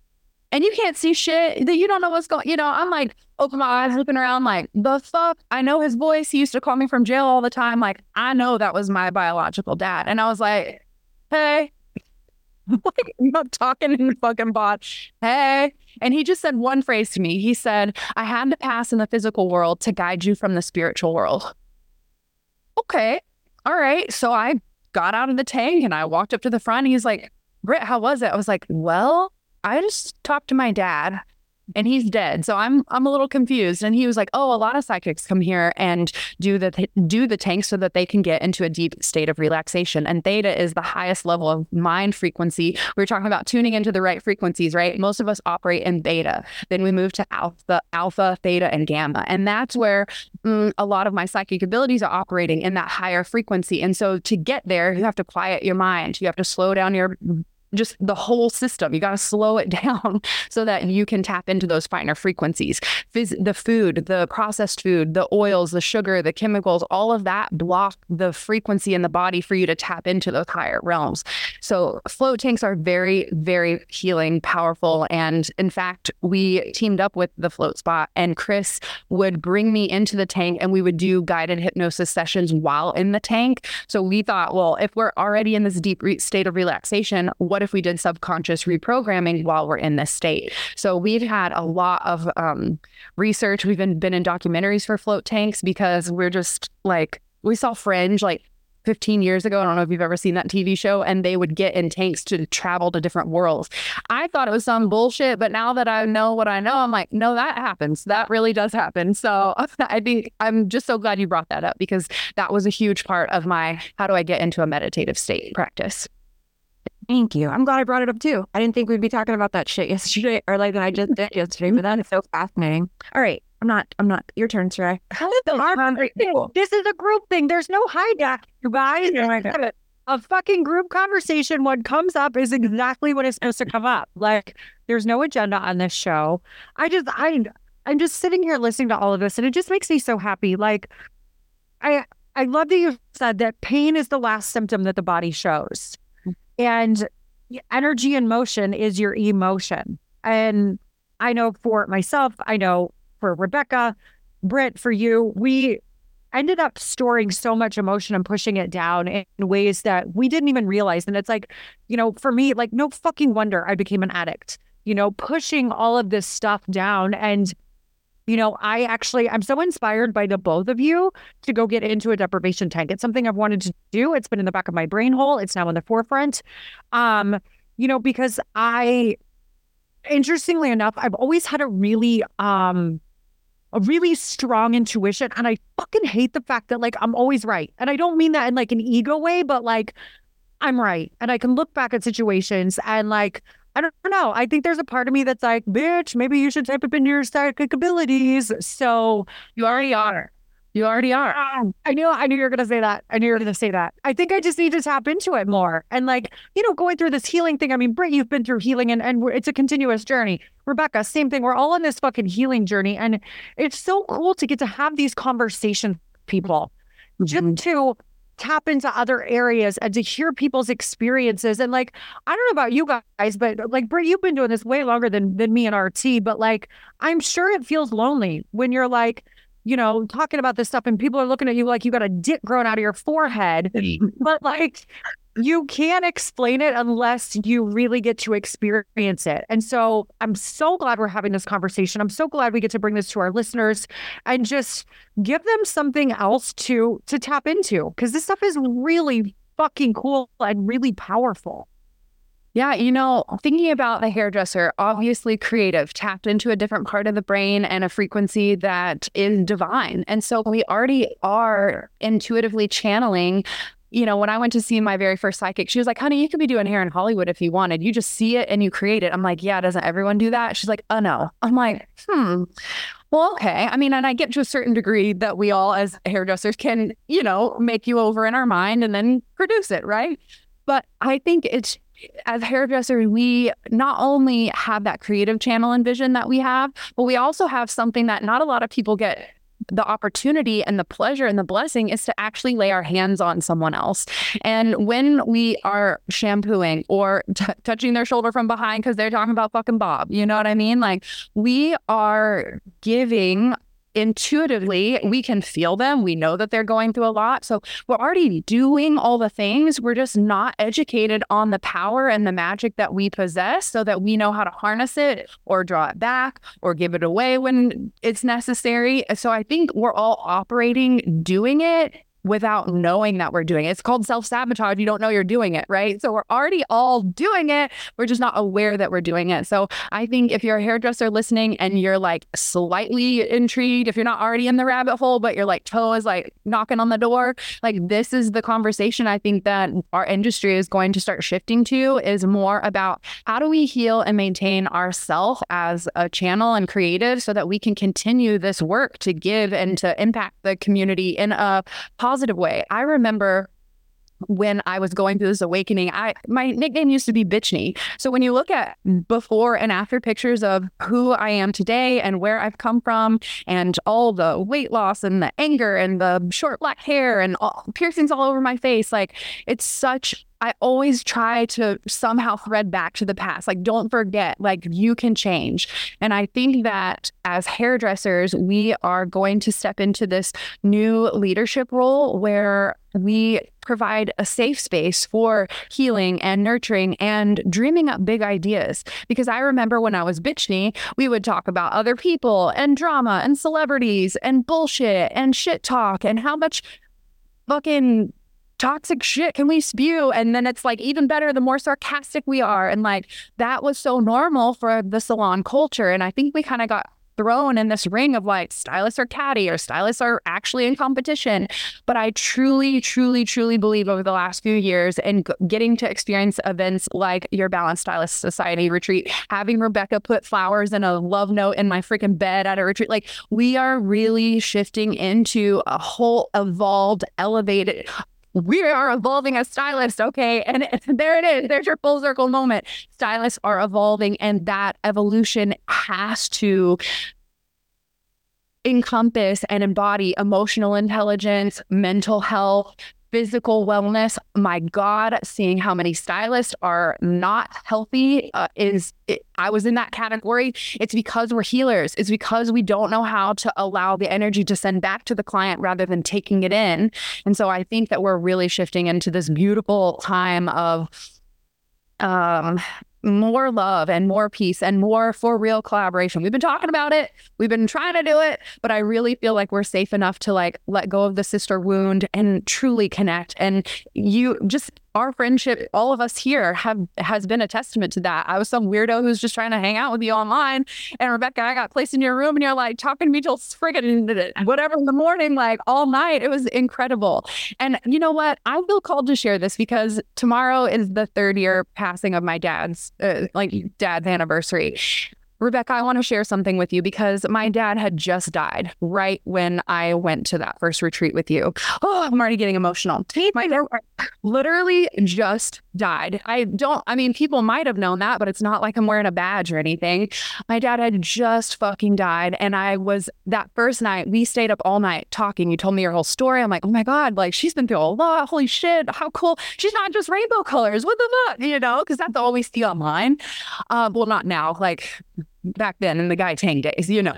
and you can't see shit, that you don't know what's going, you know, I'm like, open my eyes, looking around like, the fuck? I know his voice. He used to call me from jail all the time. Like, I know that was my biological dad. And I was like, hey, like, I'm not talking in the fucking bot. Hey. And he just said one phrase to me. He said, I had to pass in the physical world to guide you from the spiritual world. Okay. All right. So I got out of the tank and I walked up to the front. And he's like, Britt, how was it? I was like, well, I just talked to my dad and he's dead. So I'm I'm a little confused. And he was like, oh, a lot of psychics come here and do the do the tank so that they can get into a deep state of relaxation. And theta is the highest level of mind frequency. We were talking about tuning into the right frequencies, right? Most of us operate in beta. Then we move to alpha, alpha, theta, and gamma. And that's where mm, a lot of my psychic abilities are operating in that higher frequency. And so to get there, you have to quiet your mind. You have to slow down your just the whole system. You got to slow it down so that you can tap into those finer frequencies. Phys- the food, the processed food, the oils, the sugar, the chemicals, all of that block the frequency in the body for you to tap into those higher realms. So float tanks are very, very healing, powerful. And in fact, we teamed up with the Float Spot, and Chris would bring me into the tank and we would do guided hypnosis sessions while in the tank. So we thought, well, if we're already in this deep re- state of relaxation, what what if we did subconscious reprogramming while we're in this state? So we've had a lot of um, research. We've been, been in documentaries for float tanks because we're just like, we saw Fringe like fifteen years ago. I don't know if you've ever seen that T V show, and they would get in tanks to travel to different worlds. I thought it was some bullshit, but now that I know what I know, I'm like, no, that happens. That really does happen. So I think I'm just so glad you brought that up, because that was a huge part of my, how do I get into a meditative state practice? Thank you. I'm glad I brought it up too. I didn't think we'd be talking about that shit yesterday, or like that I just did yesterday, but that is so fascinating. All right. I'm not, I'm not, your turn, Sarai. This is a group thing. There's no hijack, you guys. A fucking group conversation, what comes up is exactly what is supposed to come up. Like, there's no agenda on this show. I just, I, I'm just sitting here listening to all of this, and it just makes me so happy. Like, I, I love that you said that pain is the last symptom that the body shows. And energy and motion is your emotion. And I know for myself, I know for Rebecca, Britt, for you, we ended up storing so much emotion and pushing it down in ways that we didn't even realize. And it's like, you know, for me, like, no fucking wonder I became an addict, you know, pushing all of this stuff down. And, you know, I actually, I'm so inspired by the both of you to go get into a deprivation tank. It's something I've wanted to do. It's been in the back of my brain hole. It's now in the forefront. Um, you know, because I, interestingly enough, I've always had a really, um, a really strong intuition. And I fucking hate the fact that, like, I'm always right. And I don't mean that in like an ego way, but like, I'm right. And I can look back at situations and like, I don't know. I think there's a part of me that's like, bitch, maybe you should type up into your psychic abilities. So you already are. You already are. Um, I knew, I knew you were going to say that. I knew you were going to say that. I think I just need to tap into it more. And like, you know, going through this healing thing. I mean, Britt, you've been through healing, and, and it's a continuous journey. Rebecca, same thing. We're all on this fucking healing journey. And it's so cool to get to have these conversations with people, mm-hmm. just to tap into other areas and to hear people's experiences. And like, I don't know about you guys, but like, Britt, you've been doing this way longer than, than me and R T, but like, I'm sure it feels lonely when you're like, you know, talking about this stuff and people are looking at you like you got a dick growing out of your forehead, but like, you can't explain it unless you really get to experience it. And so I'm so glad we're having this conversation. I'm so glad we get to bring this to our listeners and just give them something else to, to tap into, because this stuff is really fucking cool and really powerful. Yeah, you know, thinking about the hairdresser, obviously creative, tapped into a different part of the brain and a frequency that is divine. And so we already are intuitively channeling. You know, when I went to see my very first psychic, she was like, honey, you could be doing hair in Hollywood if you wanted. You just see it and you create it. I'm like, yeah, doesn't everyone do that? She's like, oh, no. I'm like, hmm. Well, okay. I mean, and I get to a certain degree that we all as hairdressers can, you know, make you over in our mind and then produce it, right? But I think it's, as hairdressers, we not only have that creative channel and vision that we have, but we also have something that not a lot of people get the opportunity and the pleasure and the blessing is to actually lay our hands on someone else. And when we are shampooing or t- touching their shoulder from behind because they're talking about fucking Bob, you know what I mean? Like, we are giving intuitively, we can feel them. We know that they're going through a lot. So we're already doing all the things. We're just not educated on the power and the magic that we possess so that we know how to harness it or draw it back or give it away when it's necessary. So I think we're all operating, doing it without knowing that we're doing it. It's called self-sabotage. You don't know you're doing it, right? So we're already all doing it. We're just not aware that we're doing it. So I think if you're a hairdresser listening and you're like slightly intrigued, if you're not already in the rabbit hole, but you're like toe is like knocking on the door, like this is the conversation I think that our industry is going to start shifting to, is more about how do we heal and maintain ourselves as a channel and creative so that we can continue this work to give and to impact the community in a positive way. I remember when I was going through this awakening, I my nickname used to be Bitchney. So when you look at before and after pictures of who I am today and where I've come from and all the weight loss and the anger and the short black hair and all, piercings all over my face, like it's such, I always try to somehow thread back to the past. Like, don't forget, like you can change. And I think that as hairdressers, we are going to step into this new leadership role where we provide a safe space for healing and nurturing and dreaming up big ideas. Because I remember when I was bitchy, we would talk about other people and drama and celebrities and bullshit and shit talk and how much fucking toxic shit can we spew. And then it's like even better the more sarcastic we are. And like that was so normal for the salon culture. And I think we kind of got thrown in this ring of like stylists are catty or stylists are actually in competition. But I truly, truly, truly believe over the last few years and g- getting to experience events like your Balanced Stylist Society retreat, having Rebecca put flowers and a love note in my freaking bed at a retreat, like we are really shifting into a whole evolved, elevated, we are evolving as stylists, okay? And there it is. There's your full circle moment. Stylists are evolving, and that evolution has to encompass and embody emotional intelligence, mental health, physical wellness. My God, seeing how many stylists are not healthy uh, is, it, I was in that category. It's because we're healers. It's because we don't know how to allow the energy to send back to the client rather than taking it in. And so I think that we're really shifting into this beautiful time of um, more love and more peace and more for real collaboration. We've been talking about it. We've been trying to do it, but I really feel like we're safe enough to like let go of the sister wound and truly connect. And you just, our friendship, all of us here have has been a testament to that. I was some weirdo who's just trying to hang out with you online. And Rebecca, I got placed in your room and you're like talking to me till friggin' whatever in the morning, like all night. It was incredible. And you know what? I feel called to share this because tomorrow is the third year passing of my dad's, uh, like dad's anniversary. Rebecca, I want to share something with you because my dad had just died right when I went to that first retreat with you. Oh, I'm already getting emotional. My dad literally just died. I don't, I mean, people might have known that, but it's not like I'm wearing a badge or anything. My dad had just fucking died. And I was, that first night, we stayed up all night talking. You told me your whole story. I'm like, oh my God, like she's been through a lot. Holy shit. How cool. She's not just rainbow colors. What the fuck? You know, because that's all we see online. Uh, well, not now, like back then in the Guy Tang days, you know.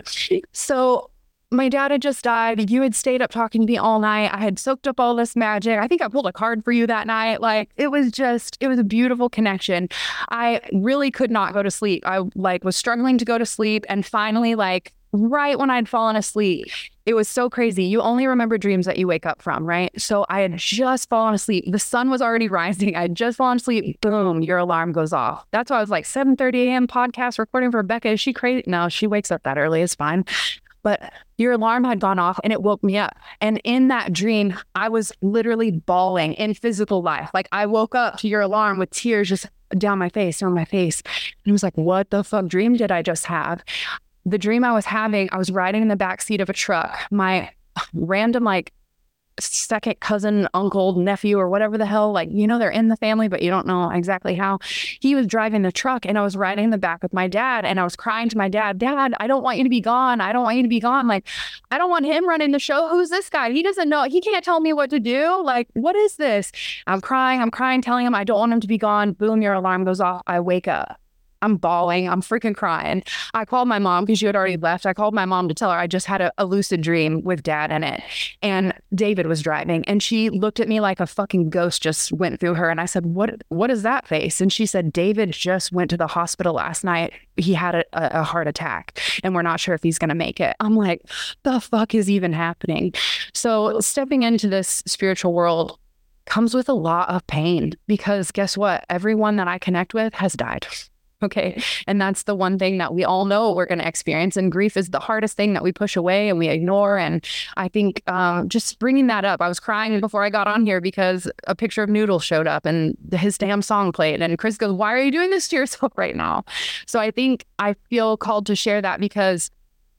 So my dad had just died. You had stayed up talking to me all night. I had soaked up all this magic. I think I pulled a card for you that night. Like it was just, it was a beautiful connection. I really could not go to sleep. I like was struggling to go to sleep. And finally, like right when I'd fallen asleep, it was so crazy. You only remember dreams that you wake up from, right? So I had just fallen asleep. The sun was already rising. I had just fallen asleep. Boom, your alarm goes off. That's why I was like seven thirty a.m. podcast recording for Rebecca. Is she crazy? No, she wakes up that early. It's fine. But your alarm had gone off and it woke me up. And in that dream, I was literally bawling in physical life. Like I woke up to your alarm with tears just down my face, down my face. And it was like, what the fuck dream did I just have? The dream I was having, I was riding in the back seat of a truck. My random like second cousin, uncle, nephew, or whatever the hell, like, you know, they're in the family, but you don't know exactly how. He was driving the truck and I was riding in the back with my dad and I was crying to my dad, Dad, I don't want you to be gone. I don't want you to be gone. Like, I don't want him running the show. Who's this guy? He doesn't know. He can't tell me what to do. Like, what is this? I'm crying. I'm crying, telling him I don't want him to be gone. Boom, your alarm goes off. I wake up. I'm bawling. I'm freaking crying. I called my mom because you had already left. I called my mom to tell her I just had a, a lucid dream with Dad in it. And David was driving and she looked at me like a fucking ghost just went through her. And I said, what, what is that face? And she said, David just went to the hospital last night. He had a, a heart attack and we're not sure if he's going to make it. I'm like, the fuck is even happening? So stepping into this spiritual world comes with a lot of pain because guess what? Everyone that I connect with has died. Okay. And that's the one thing that we all know we're going to experience. And grief is the hardest thing that we push away and we ignore. And I think um, just bringing that up, I was crying before I got on here because a picture of Noodles showed up and his damn song played. And Chris goes, why are you doing this to yourself right now? So I think I feel called to share that because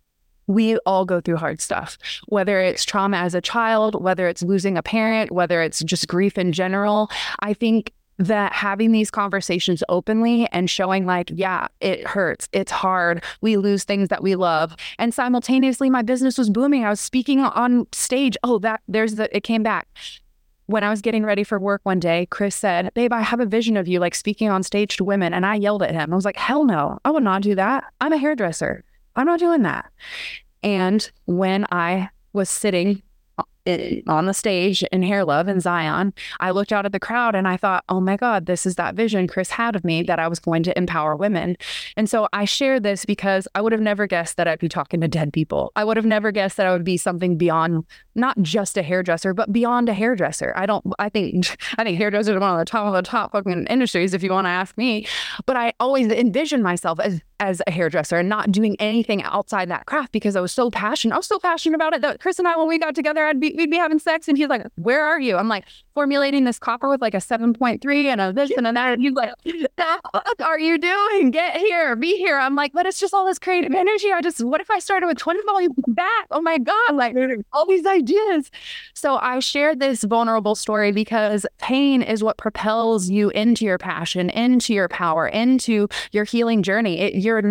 we all go through hard stuff, whether it's trauma as a child, whether it's losing a parent, whether it's just grief in general. I think that having these conversations openly and showing like, yeah, it hurts. It's hard. We lose things that we love. And simultaneously, my business was booming. I was speaking on stage. Oh, that there's the, it came back. When I was getting ready for work one day, Chris said, babe, I have a vision of you like speaking on stage to women. And I yelled at him. I was like, hell no, I would not do that. I'm a hairdresser. I'm not doing that. And when I was sitting it, on the stage in Hair Love in Zion, I looked out at the crowd and I thought, oh my God, this is that vision Chris had of me, that I was going to empower women. And so I share this because I would have never guessed that I'd be talking to dead people. I would have never guessed that I would be something beyond not just a hairdresser, but beyond a hairdresser. I don't, I think, I think hairdressers are one of the top of the top fucking industries, if you want to ask me. But I always envisioned myself as, as a hairdresser and not doing anything outside that craft because I was so passionate. I was so passionate about it that Chris and I, when we got together, I'd be, we'd be having sex and he's like, where are you? I'm like formulating this copper with like a seven point three and a this and a that. And he's like, what the fuck are you doing? Get here, be here. I'm like, but it's just all this creative energy. I just, what if I started with twenty volume back? Oh my God, like all these ideas. So I shared this vulnerable story because pain is what propels you into your passion, into your power, into your healing journey. It, you're,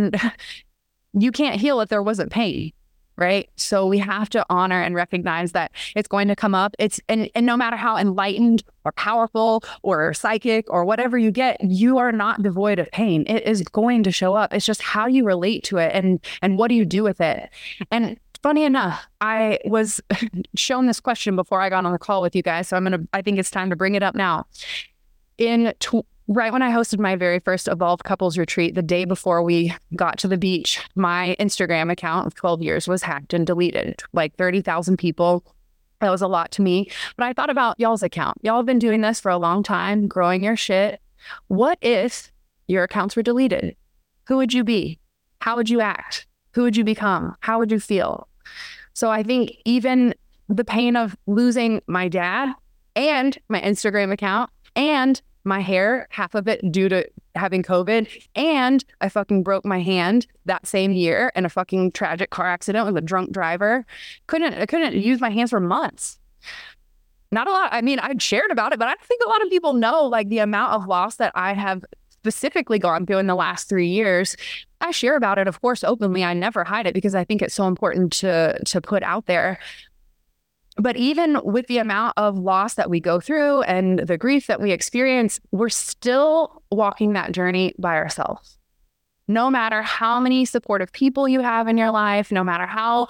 you can't heal if there wasn't pain. Right. So we have to honor and recognize that it's going to come up. It's and, and no matter how enlightened or powerful or psychic or whatever you get, you are not devoid of pain. It is going to show up. It's just how you relate to it and and what do you do with it. And funny enough, I was shown this question before I got on the call with you guys. So I'm going to I think it's time to bring it up now. In tw- Right when I hosted my very first Evolve Couples Retreat, the day before we got to the beach, my Instagram account of twelve years was hacked and deleted. Like thirty thousand people. That was a lot to me. But I thought about y'all's account. Y'all have been doing this for a long time, growing your shit. What if your accounts were deleted? Who would you be? How would you act? Who would you become? How would you feel? So I think even the pain of losing my dad and my Instagram account and my hair, half of it due to having COVID, and I fucking broke my hand that same year in a fucking tragic car accident with a drunk driver. Couldn't I couldn't use my hands for months. Not a lot. I mean, I'd shared about it, but I don't think a lot of people know like the amount of loss that I have specifically gone through in the last three years. I share about it, of course, openly. I never hide it because I think it's so important to to put out there. But even with the amount of loss that we go through and the grief that we experience, we're still walking that journey by ourselves. No matter how many supportive people you have in your life, no matter how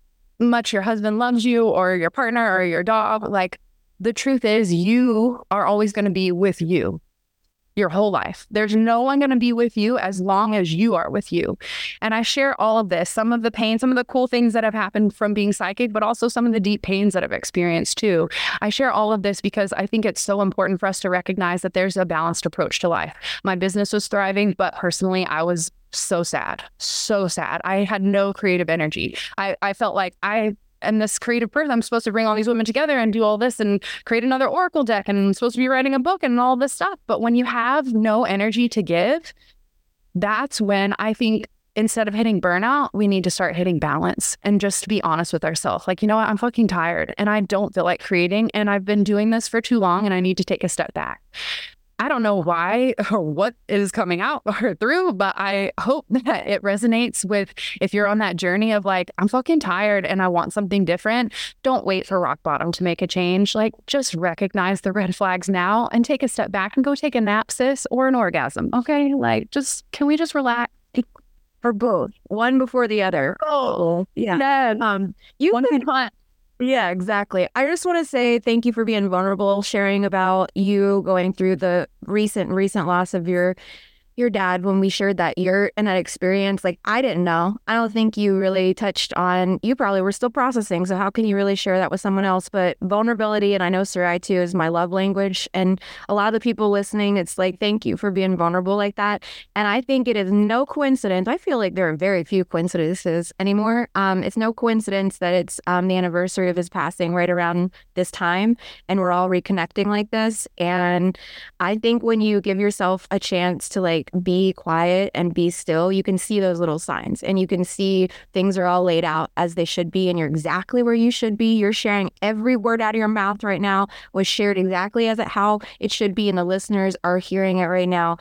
much your husband loves you or your partner or your dog, like the truth is you are always going to be with you your whole life. There's no one going to be with you as long as you are with you. And I share all of this, some of the pain, some of the cool things that have happened from being psychic, but also some of the deep pains that I've experienced too. I share all of this because I think it's so important for us to recognize that there's a balanced approach to life. My business was thriving, but personally, I was so sad, so sad. I had no creative energy. I, I felt like I am this creative person. I'm supposed to bring all these women together and do all this and create another Oracle deck. And I'm supposed to be writing a book and all this stuff. But when you have no energy to give, that's when I think instead of hitting burnout, we need to start hitting balance and just be honest with ourselves. Like, you know what? I'm fucking tired and I don't feel like creating and I've been doing this for too long and I need to take a step back. I don't know why or what is coming out or through, but I hope that it resonates with if you're on that journey of like, I'm fucking tired and I want something different. Don't wait for rock bottom to make a change. Like just recognize the red flags now and take a step back and go take a nap, sis, or an orgasm. Okay. Like just, can we just relax? For both, one before the other. Oh, yeah. Then, um, you one can hunt. Yeah, exactly. I just want to say thank you for being vulnerable, sharing about you going through the recent, recent loss of your your dad. When we shared that you're in that experience, like I didn't know. I don't think you really touched on, you probably were still processing. So how can you really share that with someone else? But vulnerability, and I know Sarai too, is my love language. And a lot of the people listening, it's like, thank you for being vulnerable like that. And I think it is no coincidence. I feel like there are very few coincidences anymore. Um, it's no coincidence that it's um, the anniversary of his passing right around this time. And we're all reconnecting like this. And I think when you give yourself a chance to like be quiet and be still, you can see those little signs and you can see things are all laid out as they should be and you're exactly where you should be. You're sharing every word out of your mouth right now was shared exactly as it how it should be, and the listeners are hearing it right now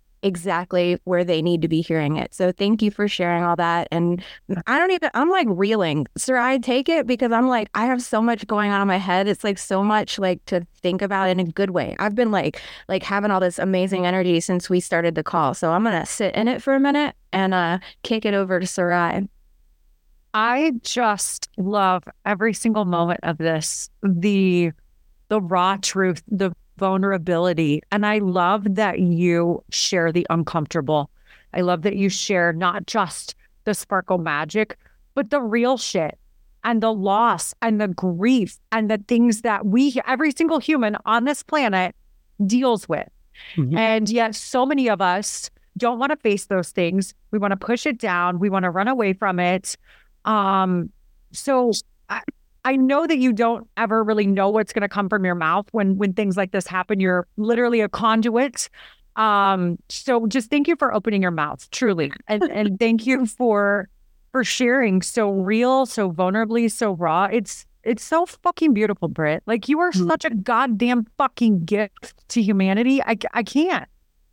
exactly where they need to be hearing it. So thank you for sharing all that. And I don't even, I'm like reeling. Sarai, take it, because I'm like, I have so much going on in my head. It's like so much like to think about in a good way. I've been like, like having all this amazing energy since we started the call. So I'm going to sit in it for a minute and uh, kick it over to Sarai. I just love every single moment of this, the the raw truth, the vulnerability. And I love that you share the uncomfortable. I love that you share not just the sparkle magic, but the real shit and the loss and the grief and the things that we, every single human on this planet, deals with. Mm-hmm. And yet so many of us don't want to face those things. We want to push it down. We want to run away from it. Um, so I, I know that you don't ever really know what's going to come from your mouth when when things like this happen. You're literally a conduit. Um, so just thank you for opening your mouth, truly. And and thank you for for sharing so real, so vulnerably, so raw. It's it's so fucking beautiful, Britt. Like, you are mm-hmm. such a goddamn fucking gift to humanity. I, I can't.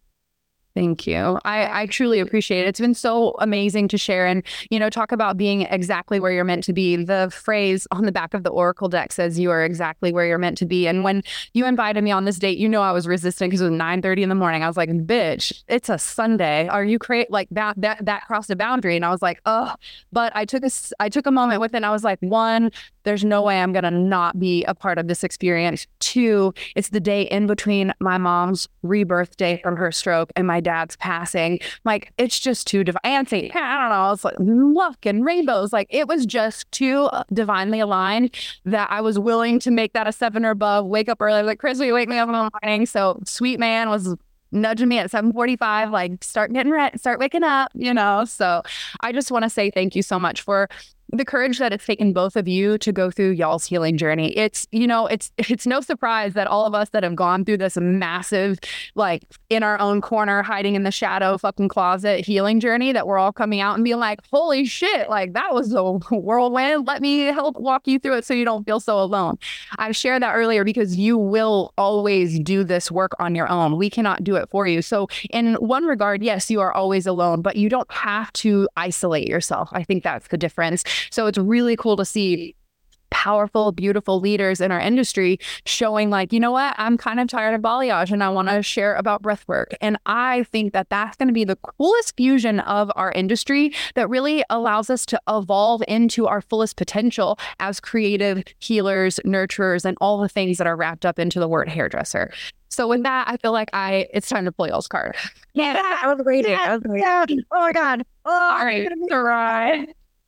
Thank you. I, I truly appreciate it. It's been so amazing to share and, you know, talk about being exactly where you're meant to be. The phrase on the back of the Oracle deck says you are exactly where you're meant to be. And when you invited me on this date, you know, I was resistant because it was nine thirty in the morning. I was like, bitch, it's a Sunday. Are you crazy? Like that, that, that crossed a boundary. And I was like, oh, but I took a, I took a moment with it and I was like, one, there's no way I'm going to not be a part of this experience. Two, it's the day in between my mom's rebirth day from her stroke and my dad's passing. Like, it's just too divine. And say, I don't know, it's like luck and rainbows. Like, it was just too divinely aligned that I was willing to make that a seven or above, wake up early. Like, Chris, will you wake me up in the morning? So sweet man was nudging me at seven forty-five, like, start getting ready, start waking up, you know? So I just want to say thank you so much for the courage that it's taken both of you to go through y'all's healing journey. It's, you know, it's it's no surprise that all of us that have gone through this massive, like, in our own corner, hiding in the shadow fucking closet healing journey, that we're all coming out and being like, holy shit, like, that was a whirlwind. Let me help walk you through it so you don't feel so alone. I shared that earlier because you will always do this work on your own. We cannot do it for you. So in one regard, yes, you are always alone, but you don't have to isolate yourself. I think that's the difference. So it's really cool to see powerful, beautiful leaders in our industry showing, like, you know what, I'm kind of tired of balayage and I want to share about breath work. And I think that that's going to be the coolest fusion of our industry that really allows us to evolve into our fullest potential as creative healers, nurturers, and all the things that are wrapped up into the word hairdresser. So with that, I feel like I it's time to pull y'all's card. Yeah, I was waiting. I was waiting. Yeah. Oh my God. Oh, all right, Sarai.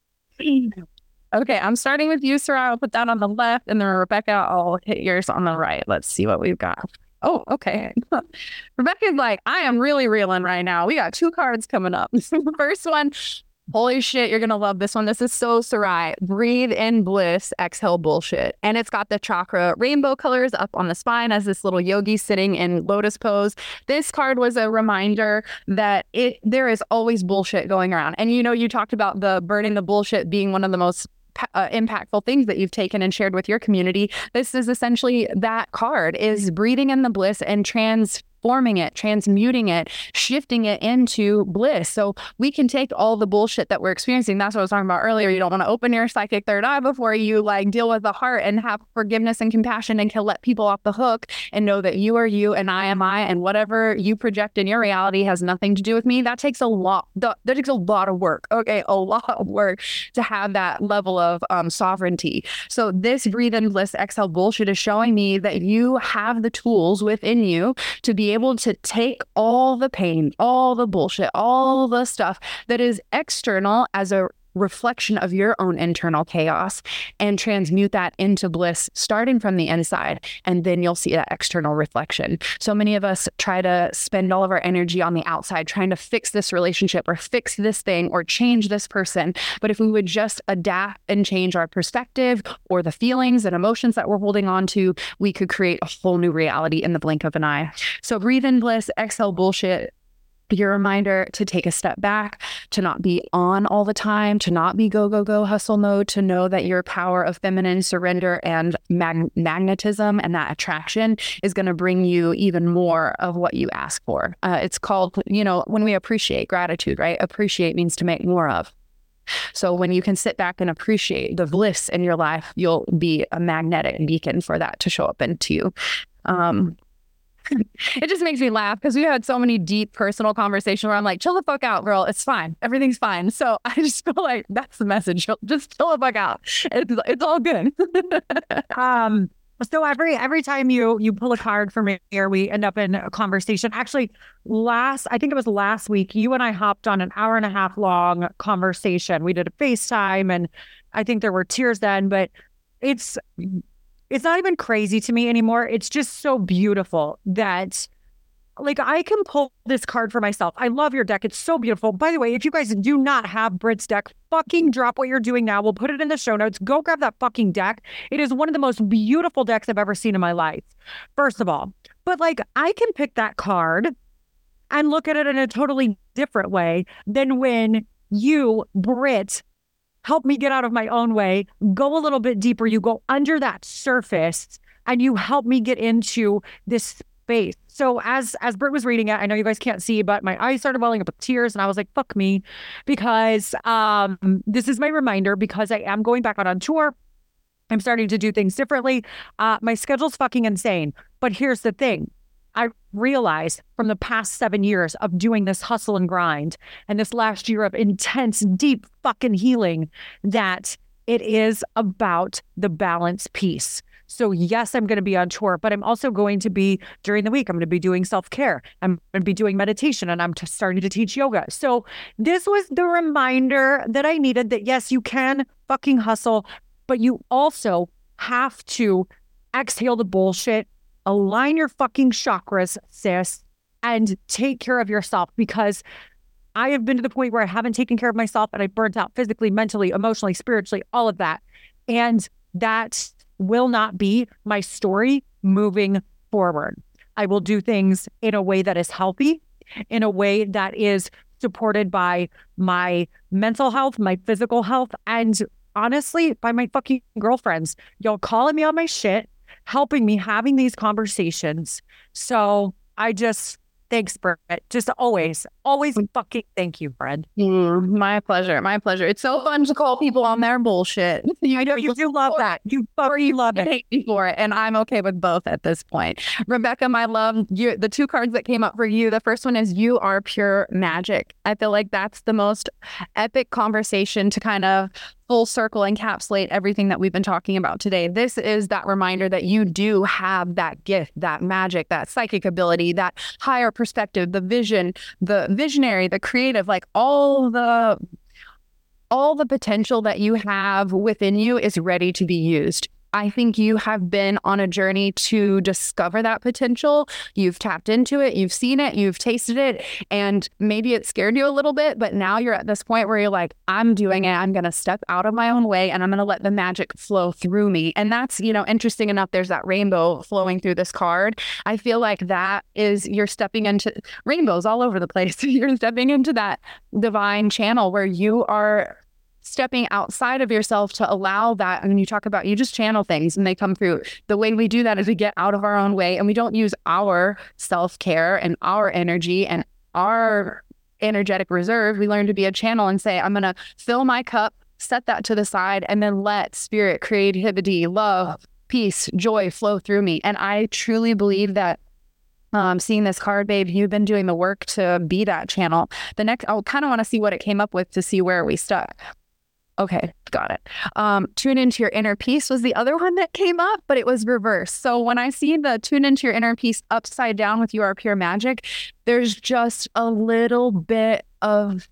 Okay, I'm starting with you, Sarai. I'll put that on the left, and then Rebecca, I'll hit yours on the right. Let's see what we've got. Oh, okay. Rebecca's like, I am really reeling right now. We got two cards coming up. The first one, holy shit, you're going to love this one. This is so Sarai. Breathe in bliss, exhale bullshit. And it's got the chakra rainbow colors up on the spine as this little yogi sitting in lotus pose. This card was a reminder that it there is always bullshit going around. And, you know, you talked about the burning the bullshit being one of the most Uh, impactful things that you've taken and shared with your community. This is essentially that card, is breathing in the bliss and transforming it, transmuting it, shifting it into bliss. So we can take all the bullshit that we're experiencing. That's what I was talking about earlier. You don't want to open your psychic third eye before you, like, deal with the heart and have forgiveness and compassion and can let people off the hook and know that you are you and I am I, and whatever you project in your reality has nothing to do with me. That takes a lot. That takes a lot of work. Okay, a lot of work to have that level of um, sovereignty. So this breathe in bliss, exhale bullshit is showing me that you have the tools within you to be able to take all the pain, all the bullshit, all the stuff that is external as a reflection of your own internal chaos and transmute that into bliss, starting from the inside. And then you'll see that external reflection. So many of us try to spend all of our energy on the outside, trying to fix this relationship or fix this thing or change this person. But if we would just adapt and change our perspective or the feelings and emotions that we're holding on to, we could create a whole new reality in the blink of an eye. So breathe in bliss, exhale bullshit. Your reminder to take a step back, to not be on all the time, to not be go, go, go hustle mode, to know that your power of feminine surrender and mag- magnetism and that attraction is going to bring you even more of what you ask for. Uh, it's called, you know, when we appreciate gratitude, right? Appreciate means to make more of. So when you can sit back and appreciate the bliss in your life, you'll be a magnetic beacon for that to show up into you. Um, it just makes me laugh because we had so many deep personal conversations where I'm like, chill the fuck out, girl. It's fine. Everything's fine. So I just feel like that's the message. Just chill the fuck out. It's, it's all good. um, so every every time you you pull a card for me or we end up in a conversation, actually last, I think it was last week, you and I hopped on an hour and a half long conversation. We did a FaceTime and I think there were tears then, but it's it's not even crazy to me anymore. It's just so beautiful that like I can pull this card for myself. I love your deck. It's so beautiful. By the way, if you guys do not have Britt's deck, fucking drop what you're doing now. We'll put it in the show notes. Go grab that fucking deck. It is one of the most beautiful decks I've ever seen in my life, first of all. But like I can pick that card and look at it in a totally different way than when you, Britt, help me get out of my own way, go a little bit deeper. You go under that surface and you help me get into this space. So as as Britt was reading it, I know you guys can't see, but my eyes started welling up with tears and I was like, fuck me, because um, this is my reminder because I am going back out on tour. I'm starting to do things differently. Uh, my schedule's fucking insane. But here's the thing. I realized from the past seven years of doing this hustle and grind and this last year of intense, deep fucking healing that it is about the balance piece. So yes, I'm going to be on tour, but I'm also going to be during the week. I'm going to be doing self-care. I'm going to be doing meditation and I'm just starting to teach yoga. So this was the reminder that I needed that yes, you can fucking hustle, but you also have to exhale the bullshit, align your fucking chakras, sis, and take care of yourself because I have been to the point where I haven't taken care of myself and I burnt out physically, mentally, emotionally, spiritually, all of that. And that will not be my story moving forward. I will do things in a way that is healthy, in a way that is supported by my mental health, my physical health, and honestly, by my fucking girlfriends. Y'all calling me on my shit, helping me having these conversations. So I just, thanks, Britt. Just always, always fucking thank you, Fred. Mm, my pleasure. My pleasure. It's so fun to call people on their bullshit. You I know you do love that. You fucking love it. Hate me for it. And I'm okay with both at this point. Rebecca, my love, you, the two cards that came up for you, the first one is you are pure magic. I feel like that's the most epic conversation to kind of full circle encapsulate everything that we've been talking about today. This is that reminder that you do have that gift, that magic, that psychic ability, that higher perspective, the vision, the visionary, the creative, like all the all the potential that you have within you is ready to be used. I think you have been on a journey to discover that potential. You've tapped into it, you've seen it, you've tasted it, and maybe it scared you a little bit, but now you're at this point where you're like, I'm doing it. I'm going to step out of my own way and I'm going to let the magic flow through me. And that's, you know, interesting enough. There's that rainbow flowing through this card. I feel like that is, you're stepping into rainbows all over the place. You're stepping into that divine channel where you are stepping outside of yourself to allow that. And you talk about, you just channel things and they come through. The way we do that is we get out of our own way and we don't use our self-care and our energy and our energetic reserve. We learn to be a channel and say, I'm going to fill my cup, set that to the side, and then let spirit, creativity, love, peace, joy flow through me. And I truly believe that Um, seeing this card, babe, you've been doing the work to be that channel. The next, I kind of want to see what it came up with to see where we stuck. Okay, got it. Um, tune into your inner peace was the other one that came up, but it was reversed. So when I see the tune into your inner peace upside down with you are pure magic, there's just a little bit of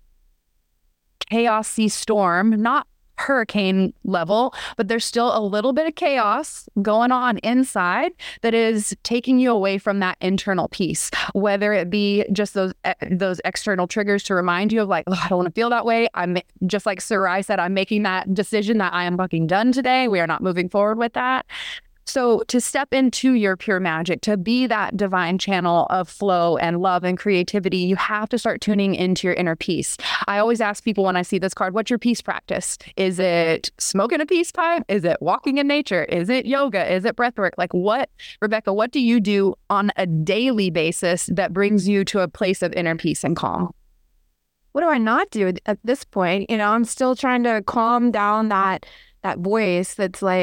chaosy storm, not hurricane level, but there's still a little bit of chaos going on inside that is taking you away from that internal peace, whether it be just those those external triggers to remind you of like, oh, I don't want to feel that way. I'm just like Sarai said, I'm making that decision that I am fucking done today. We are not moving forward with that. So to step into your pure magic, to be that divine channel of flow and love and creativity, you have to start tuning into your inner peace. I always ask people when I see this card, what's your peace practice? Is it smoking a peace pipe? Is it walking in nature? Is it yoga? Is it breath work? Like what, Rebecca, what do you do on a daily basis that brings you to a place of inner peace and calm? What do I not do at this point? You know, I'm still trying to calm down that that voice that's like,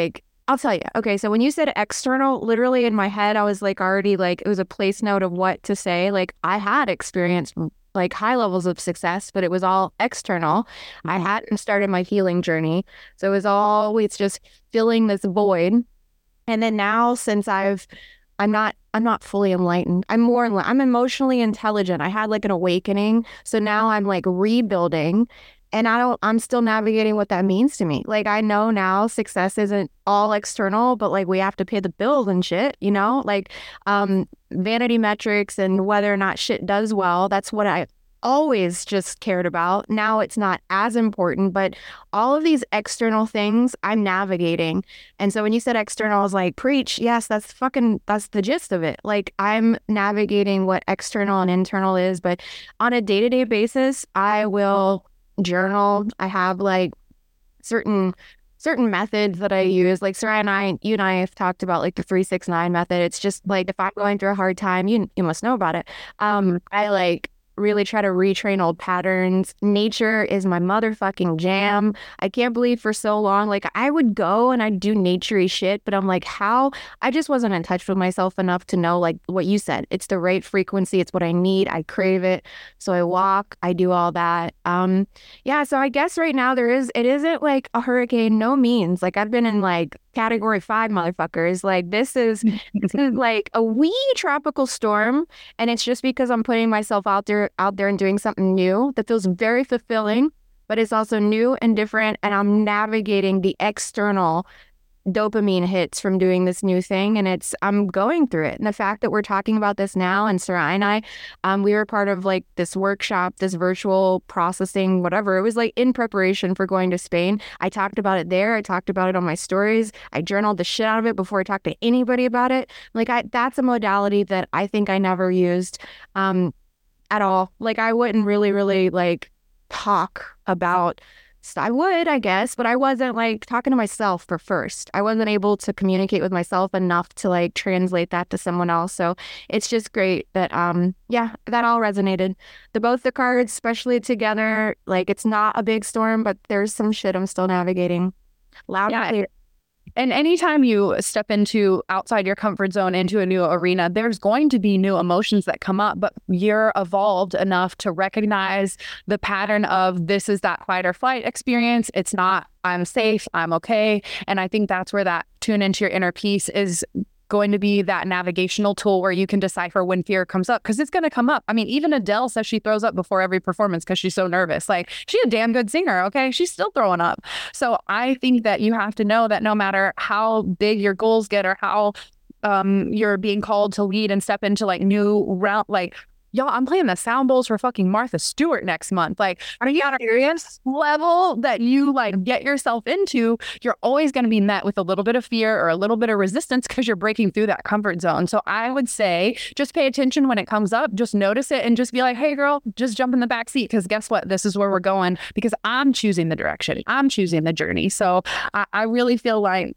I'll tell you. Okay, so when you said external, literally in my head, I was like already like, it was a place note of what to say. Like I had experienced like high levels of success, but it was all external. I hadn't started my healing journey. So it was always just filling this void. And then now since I've, I'm not, I'm not fully enlightened. I'm more, enli- I'm emotionally intelligent. I had like an awakening. So now I'm like rebuilding. And I don't, I'm still navigating what that means to me. Like, I know now success isn't all external, but like we have to pay the bills and shit, you know, like um, vanity metrics and whether or not shit does well. That's what I always just cared about. Now it's not as important, but all of these external things I'm navigating. And so when you said external, I was like, preach. Yes, that's fucking, that's the gist of it. Like I'm navigating what external and internal is, but on a day-to-day basis, I will journal. I have like certain certain methods that I use. Like Sarah and I, you and I have talked about like the three six nine method. It's just like if I'm going through a hard time, you you must know about it. Um, I like really try to retrain old patterns. Nature is my motherfucking jam. I can't believe for so long, like I would go and I'd do naturey shit, but I'm like, how? I just wasn't in touch with myself enough to know like what you said. It's the right frequency. It's what I need. I crave it. So I walk, I do all that. Um, yeah. So I guess right now there is, it isn't like a hurricane, no means. Like I've been in like category five motherfuckers. Like this is, this is like a wee tropical storm. And it's just because I'm putting myself out there, out there and doing something new that feels very fulfilling, but it's also new and different. And I'm navigating the external dopamine hits from doing this new thing. And it's, I'm going through it. And the fact that we're talking about this now, and Sarai and I, um, we were part of like this workshop, this virtual processing, whatever. It was like in preparation for going to Spain. I talked about it there. I talked about it on my stories. I journaled the shit out of it before I talked to anybody about it. Like I, that's a modality that I think I never used um, at all. Like I wouldn't really, really like talk about I would, I guess, but I wasn't like talking to myself for first. I wasn't able to communicate with myself enough to like translate that to someone else. So it's just great that, um, yeah, that all resonated. The both the cards, especially together, like it's not a big storm, but there's some shit I'm still navigating. Loud and clear. And anytime you step into outside your comfort zone into a new arena, there's going to be new emotions that come up, but you're evolved enough to recognize the pattern of this is that fight or flight experience. It's not, I'm safe, I'm okay. And I think that's where that tune into your inner peace is going to be that navigational tool where you can decipher when fear comes up, because it's going to come up. I mean, even Adele says she throws up before every performance because she's so nervous. Like, she's a damn good singer, okay? She's still throwing up. So I think that you have to know that no matter how big your goals get or how um, you're being called to lead and step into like new round, like, y'all, I'm playing the sound bowls for fucking Martha Stewart next month. Like, are you on a serious level that you like get yourself into? You're always going to be met with a little bit of fear or a little bit of resistance because you're breaking through that comfort zone. So I would say just pay attention when it comes up, just notice it and just be like, hey girl, just jump in the back seat. Because guess what? This is where we're going because I'm choosing the direction. I'm choosing the journey. So I, I really feel like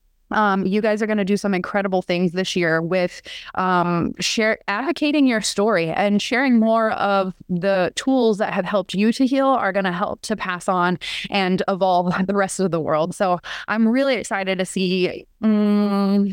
Um, you guys are going to do some incredible things this year with um, share advocating your story and sharing more of the tools that have helped you to heal are going to help to pass on and evolve the rest of the world. So I'm really excited to see. Um,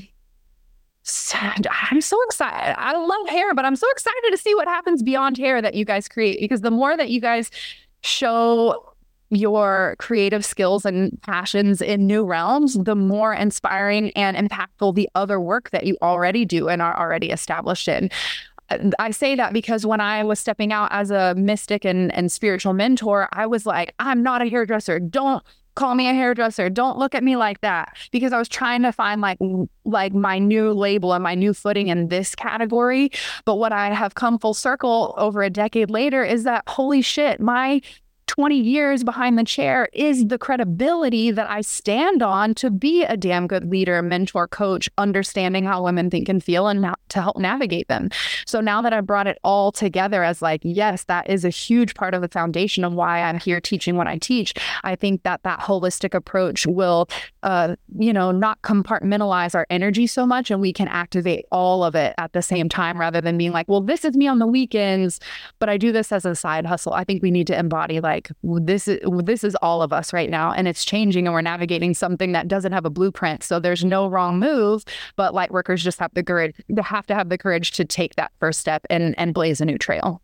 I'm so excited. I love hair, but I'm so excited to see what happens beyond hair that you guys create, because the more that you guys show your creative skills and passions in new realms, the more inspiring and impactful the other work that you already do and are already established in. I say that because when I was stepping out as a mystic and, and spiritual mentor, I was like, I'm not a hairdresser. Don't call me a hairdresser. Don't look at me like that. Because I was trying to find like, like my new label and my new footing in this category. But what I have come full circle over a decade later is that, holy shit, my twenty years behind the chair is the credibility that I stand on to be a damn good leader, mentor, coach, understanding how women think and feel and na- to help navigate them. So now that I brought it all together as like, yes, that is a huge part of the foundation of why I'm here teaching what I teach. I think that that holistic approach will, uh, you know, not compartmentalize our energy so much, and we can activate all of it at the same time rather than being like, well, this is me on the weekends, but I do this as a side hustle. I think we need to embody like, like, this is this is all of us right now, and it's changing, and we're navigating something that doesn't have a blueprint. So there's no wrong move, but light workers just have the courage, they have to have the courage to take that first step and and blaze a new trail.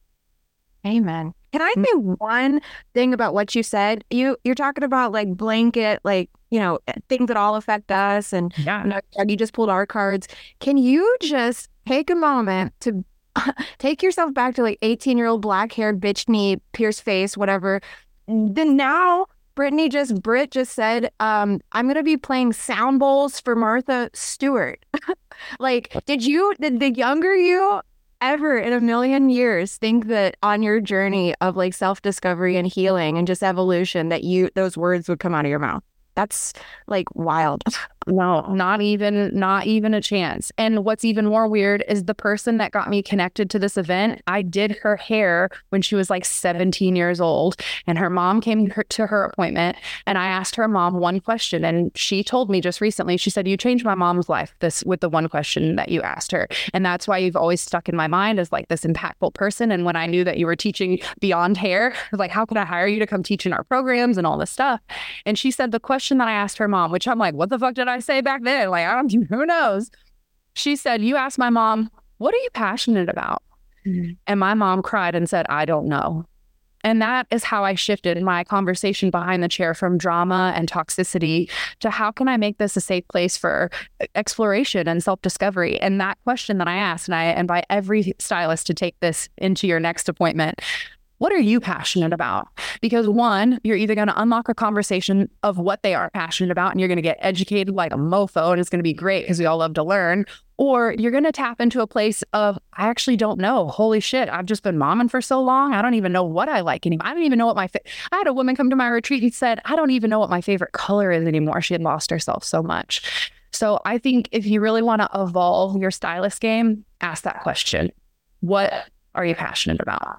Amen. Can I say one thing about what you said? You you're talking about like blanket, like, you know, things that all affect us, and Yeah. you know, you just pulled our cards. Can you just take a moment to take yourself back to like eighteen year old black haired bitch knee, pierced face, whatever? Then now Brittany just Britt just said, um, I'm gonna be playing sound bowls for Martha Stewart. Like, did you did the younger you ever in a million years think that on your journey of like self-discovery and healing and just evolution that you those words would come out of your mouth? That's like wild. No, not even, not even a chance. And what's even more weird is the person that got me connected to this event, I did her hair when she was like seventeen years old, and her mom came to her appointment, and I asked her mom one question, and she told me just recently, she said, you changed my mom's life this with the one question that you asked her. And that's why you've always stuck in my mind as like this impactful person. And when I knew that you were teaching beyond hair, I was like, how could I hire you to come teach in our programs and all this stuff? And she said the question that I asked her mom, which I'm like, what the fuck did I say back then? Like, I don't, who knows? She said, you asked my mom, what are you passionate about? Mm-hmm. And my mom cried and said, I don't know. And that is how I shifted my conversation behind the chair from drama and toxicity to how can I make this a safe place for exploration and self-discovery? And that question that I asked, and I invite every stylist to take this into your next appointment. What are you passionate about? Because one, you're either going to unlock a conversation of what they are passionate about, and you're going to get educated like a mofo, and it's going to be great because we all love to learn. Or you're going to tap into a place of, I actually don't know. Holy shit, I've just been momming for so long. I don't even know what I like anymore. I don't even know what my, fa- I had a woman come to my retreat and said, I don't even know what my favorite color is anymore. She had lost herself so much. So I think if you really want to evolve your stylist game, ask that question. What are you passionate about?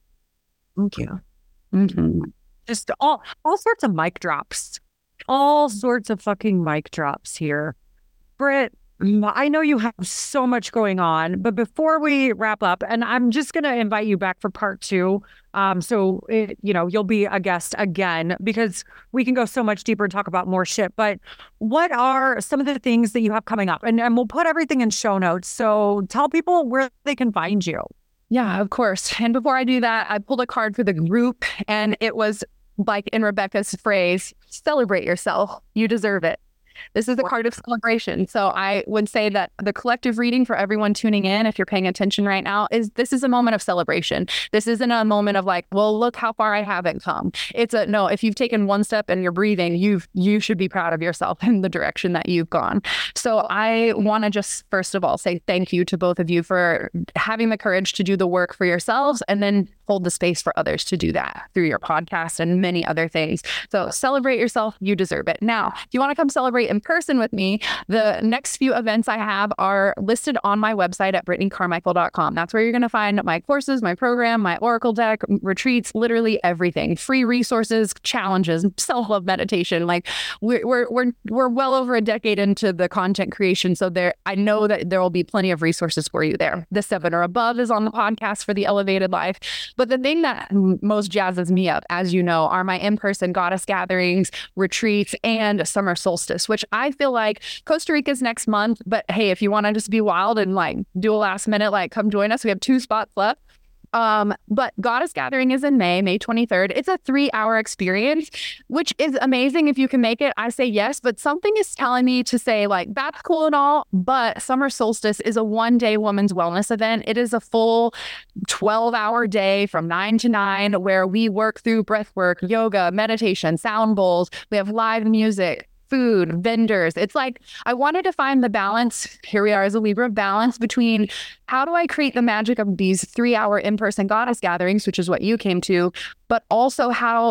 Thank you. Mm-hmm. Just all all sorts of mic drops. All sorts of fucking mic drops here. Britt, I know you have so much going on, but before we wrap up, and I'm just going to invite you back for part two. Um, so, it, you know, you'll be a guest again because we can go so much deeper and talk about more shit. But what are some of the things that you have coming up? And, and we'll put everything in show notes. So tell people where they can find you. Yeah, of course. And before I do that, I pulled a card for the group, and it was like in Rebecca's phrase, celebrate yourself. You deserve it. This is a card of celebration. So I would say that the collective reading for everyone tuning in, if you're paying attention right now, is this is a moment of celebration. This isn't a moment of like, well, look how far I haven't come. It's a, no, if you've taken one step and you're breathing, you've, you should be proud of yourself in the direction that you've gone. So I want to just, first of all, say thank you to both of you for having the courage to do the work for yourselves and then hold the space for others to do that through your podcast and many other things. So celebrate yourself. You deserve it. Now, if you want to come celebrate in person with me, the next few events I have are listed on my website at brittany carmichael dot com. That's where you're going to find my courses, my program, my Oracle deck, retreats, literally everything, free resources, challenges, self-love meditation. Like we're, we're, we're, we're well over a decade into the content creation. So there, I know that there will be plenty of resources for you there. The Seven or Above is on the podcast for the elevated life. But the thing that most jazzes me up, as you know, are my in-person goddess gatherings, retreats, and summer solstice, which I feel like Costa Rica's next month. But hey, if you want to just be wild and like do a last minute, like come join us. We have two spots left. Um, but Goddess Gathering is in May, May twenty-third. It's a three hour experience, which is amazing. If you can make it, I say yes, but something is telling me to say like, that's cool and all, but Summer Solstice is a one day women's wellness event. It is a full twelve hour day from nine to nine where we work through breath work, yoga, meditation, sound bowls. We have live music, food, vendors. It's like, I wanted to find the balance. Here we are as a Libra, balance between how do I create the magic of these three hour in-person goddess gatherings, which is what you came to, but also how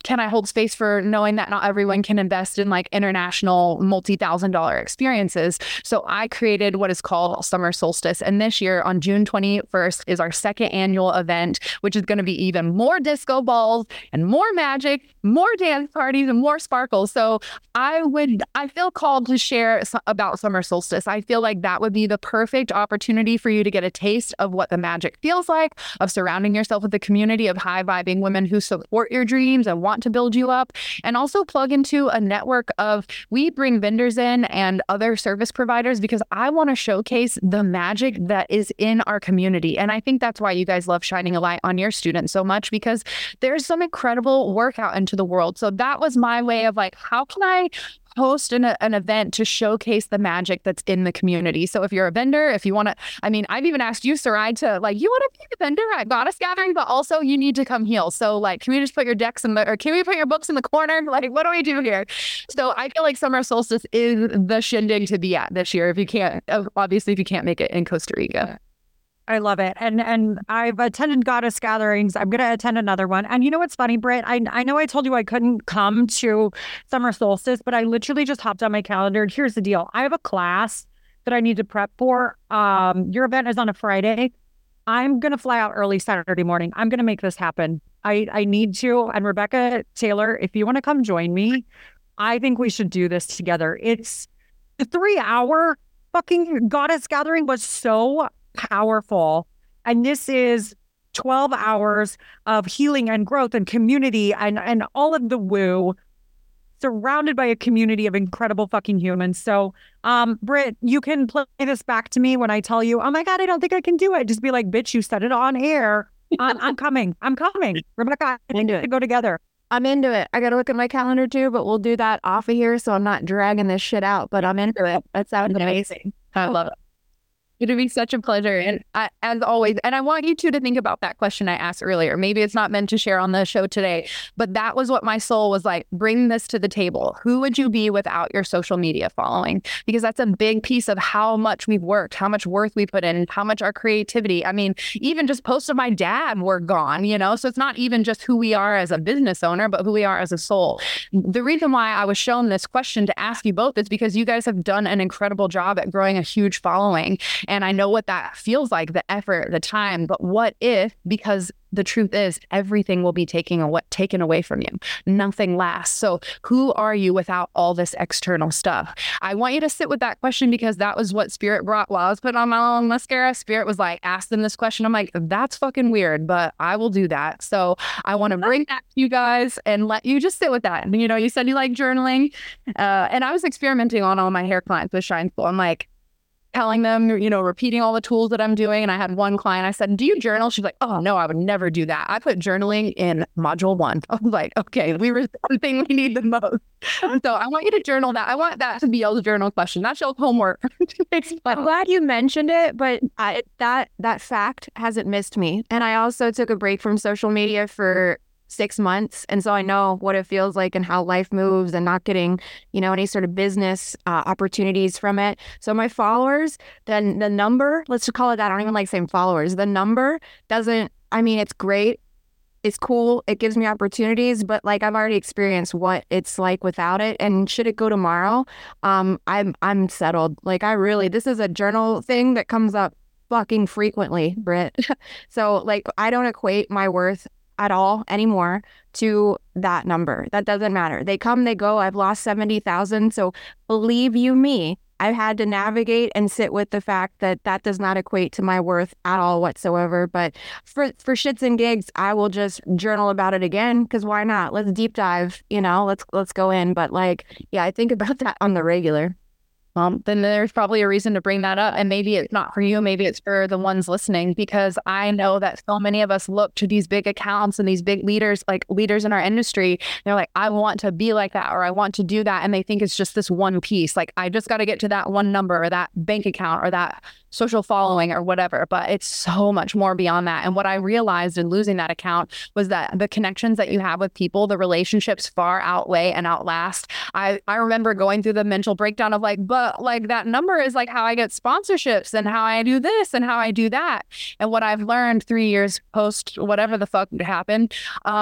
can I hold space for knowing that not everyone can invest in like international multi-thousand dollar experiences? So I created what is called Summer Solstice. And this year on June twenty-first is our second annual event, which is going to be even more disco balls and more magic, more dance parties and more sparkles. So I would, I feel called to share about Summer Solstice. I feel like that would be the perfect opportunity for you to get a taste of what the magic feels like, of surrounding yourself with a community of high vibing women who support your dreams and want to build you up, and also plug into a network of, we bring vendors in and other service providers because I want to showcase the magic that is in our community. And I think that's why you guys love shining a light on your students so much, because there's some incredible work out into the world. So that was my way of like, how can I host an, an event to showcase the magic that's in the community? So if you're a vendor, if you want to, I mean, I've even asked you, Sarai, to like, you want to be a vendor at Goddess Gathering, but also you need to come heal. So like, can we just put your decks in the, or can we put your books in the corner? Like, what do we do here? So I feel like Summer Solstice is the shindig to be at this year. If you can't, obviously, if you can't make it in Costa Rica. I love it. And and I've attended Goddess Gatherings. I'm going to attend another one. And you know what's funny, Britt? I, I know I told you I couldn't come to Summer Solstice, but I literally just hopped on my calendar. Here's the deal. I have a class that I need to prep for. Um, your event is on a Friday. I'm going to fly out early Saturday morning. I'm going to make this happen. I, I need to. And Rebecca Taylor, if you want to come join me, I think we should do this together. It's the three hour fucking Goddess Gathering was so powerful. And this is twelve hours of healing and growth and community and, and all of the woo, surrounded by a community of incredible fucking humans. So, um, Britt, you can play this back to me when I tell you, oh my God, I don't think I can do it. Just be like, bitch, you said it on air. I'm, I'm coming. I'm coming. Rebecca, I need to go together. I'm into it. I got to look at my calendar too, but we'll do that off of here so I'm not dragging this shit out. But I'm into it. That sounds amazing. I love it. It'd be such a pleasure. And I, as always, and I want you two to think about that question I asked earlier. Maybe it's not meant to share on the show today, but that was what my soul was like, bring this to the table. Who would you be without your social media following? Because that's a big piece of how much we've worked, how much worth we put in, how much our creativity. I mean, even just posts of my dad were gone, you know? So it's not even just who we are as a business owner, but who we are as a soul. The reason why I was shown this question to ask you both is because you guys have done an incredible job at growing a huge following. And I know what that feels like, the effort, the time. But what if, because the truth is everything will be taken away, taken away from you. Nothing lasts. So who are you without all this external stuff? I want you to sit with that question because that was what Spirit brought while I was putting on my long mascara. Spirit was like, ask them this question. I'm like, that's fucking weird, but I will do that. So I want to bring that to you guys and let you just sit with that. You know, you said you like journaling. Uh, and I was experimenting on all my hair clients with Shine School. I'm like, telling them, you know, repeating all the tools that I'm doing. And I had one client, I said, do you journal? She's like, oh, no, I would never do that. I put journaling in module one. I was like, okay, we were the thing we need the most. So I want you to journal that. I want that to be y'all's journal question. That's y'all's homework. I'm glad you mentioned it, but I, that that fact hasn't missed me. And I also took a break from social media for six months. And so I know what it feels like and how life moves and not getting, you know, any sort of business uh, opportunities from it. So my followers, then the number, let's just call it that. I don't even like saying followers. The number doesn't, I mean, it's great. It's cool. It gives me opportunities, but like I've already experienced what it's like without it. And should it go tomorrow, um, I'm, I'm settled. Like I really, this is a journal thing that comes up fucking frequently, Britt. So like, I don't equate my worth at all anymore to that number. That doesn't matter. They come, they go. I've lost seventy thousand. So believe you me, I've had to navigate and sit with the fact that that does not equate to my worth at all whatsoever. But for, for shits and gigs, I will just journal about it again. Cause why not? Let's deep dive, you know, let's, let's go in. But like, yeah, I think about that on the regular. Well, then there's probably a reason to bring that up. And maybe it's not for you. Maybe it's for the ones listening, because I know that so many of us look to these big accounts and these big leaders, like leaders in our industry. They're like, I want to be like that, or I want to do that. And they think it's just this one piece. Like, I just got to get to that one number or that bank account or that social following or whatever. But it's so much more beyond that. And what I realized in losing that account was that the connections that you have with people, the relationships far outweigh and outlast. I, I remember going through the mental breakdown of like, but like that number is like how I get sponsorships and how I do this and how I do that. And what I've learned three years post whatever the fuck happened, um,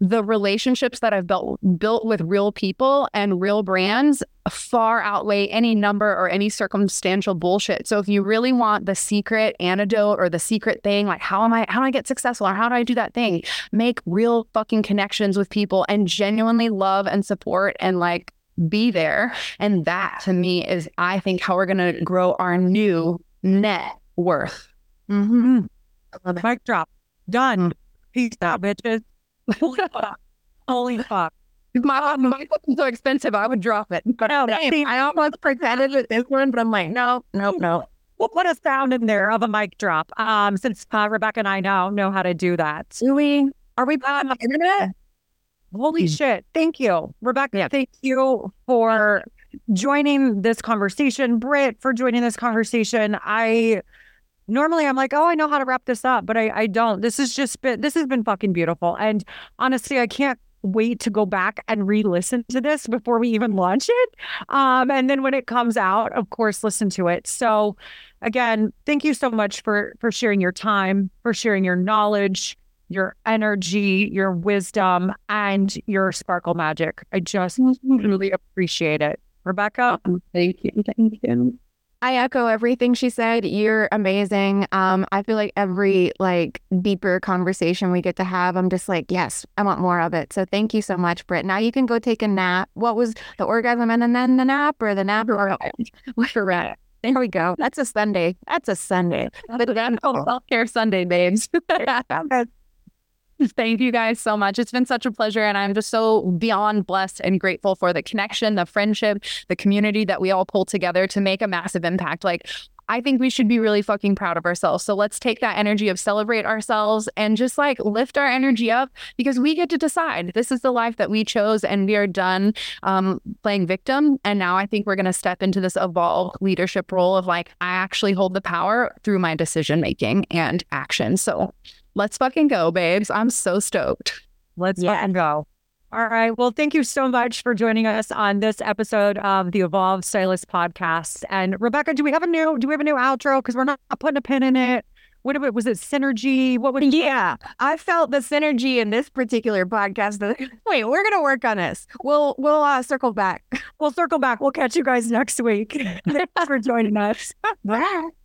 the relationships that I've built built with real people and real brands far outweigh any number or any circumstantial bullshit. So if you really want the secret antidote or the secret thing, like how am I, how do I get successful or how do I do that thing? Make real fucking connections with people and genuinely love and support and like be there. And that to me is, I think, how we're going to grow our new net worth. Mm-hmm. I love it. Mic drop. Done. Peace out, bitches. Holy fuck. Holy fuck. My my book's so expensive, I would drop it. But no, I almost pretended with this one, but I'm like, no, no, no. We'll put a sound in there of a mic drop. Um, since uh, Rebecca and I now know how to do that. Do we? Are we on the internet? Holy mm. shit. Thank you. Rebecca, yeah. Thank you for joining this conversation. Britt, for joining this conversation. I normally I'm like, oh, I know how to wrap this up, but I, I don't. This has just been, this has been fucking beautiful. And honestly, I can't wait to go back and re-listen to this before we even launch it. Um, and then when it comes out, of course, listen to it. So again, thank you so much for, for sharing your time, for sharing your knowledge, your energy, your wisdom, and your sparkle magic. I just really appreciate it. Rebecca? Thank you. Thank you. I echo everything she said. You're amazing. Um, I feel like every like deeper conversation we get to have, I'm just like, yes, I want more of it. So thank you so much, Britt. Now you can go take a nap. What was the orgasm and then the nap or the nap? Or there we go. That's a Sunday. That's a Sunday. Self-care Sunday, babes. Thank you guys so much. It's been such a pleasure. And I'm just so beyond blessed and grateful for the connection, the friendship, the community that we all pull together to make a massive impact. Like, I think we should be really fucking proud of ourselves. So let's take that energy of celebrate ourselves and just like lift our energy up, because we get to decide. This is the life that we chose, and we are done um, playing victim. And now I think we're going to step into this evolved leadership role of like, I actually hold the power through my decision making and action. So let's fucking go, babes. I'm so stoked. Let's yeah. fucking go. All right. Well, thank you so much for joining us on this episode of the Evolved Stylist Podcast. And Rebecca, do we have a new, do we have a new outro? Because we're not putting a pin in it. What if it was it synergy? What would Yeah, I felt the synergy in this particular podcast. Wait, we're gonna work on this. We'll we'll uh, circle back. We'll circle back. We'll catch you guys next week. Thanks for joining us. Bye.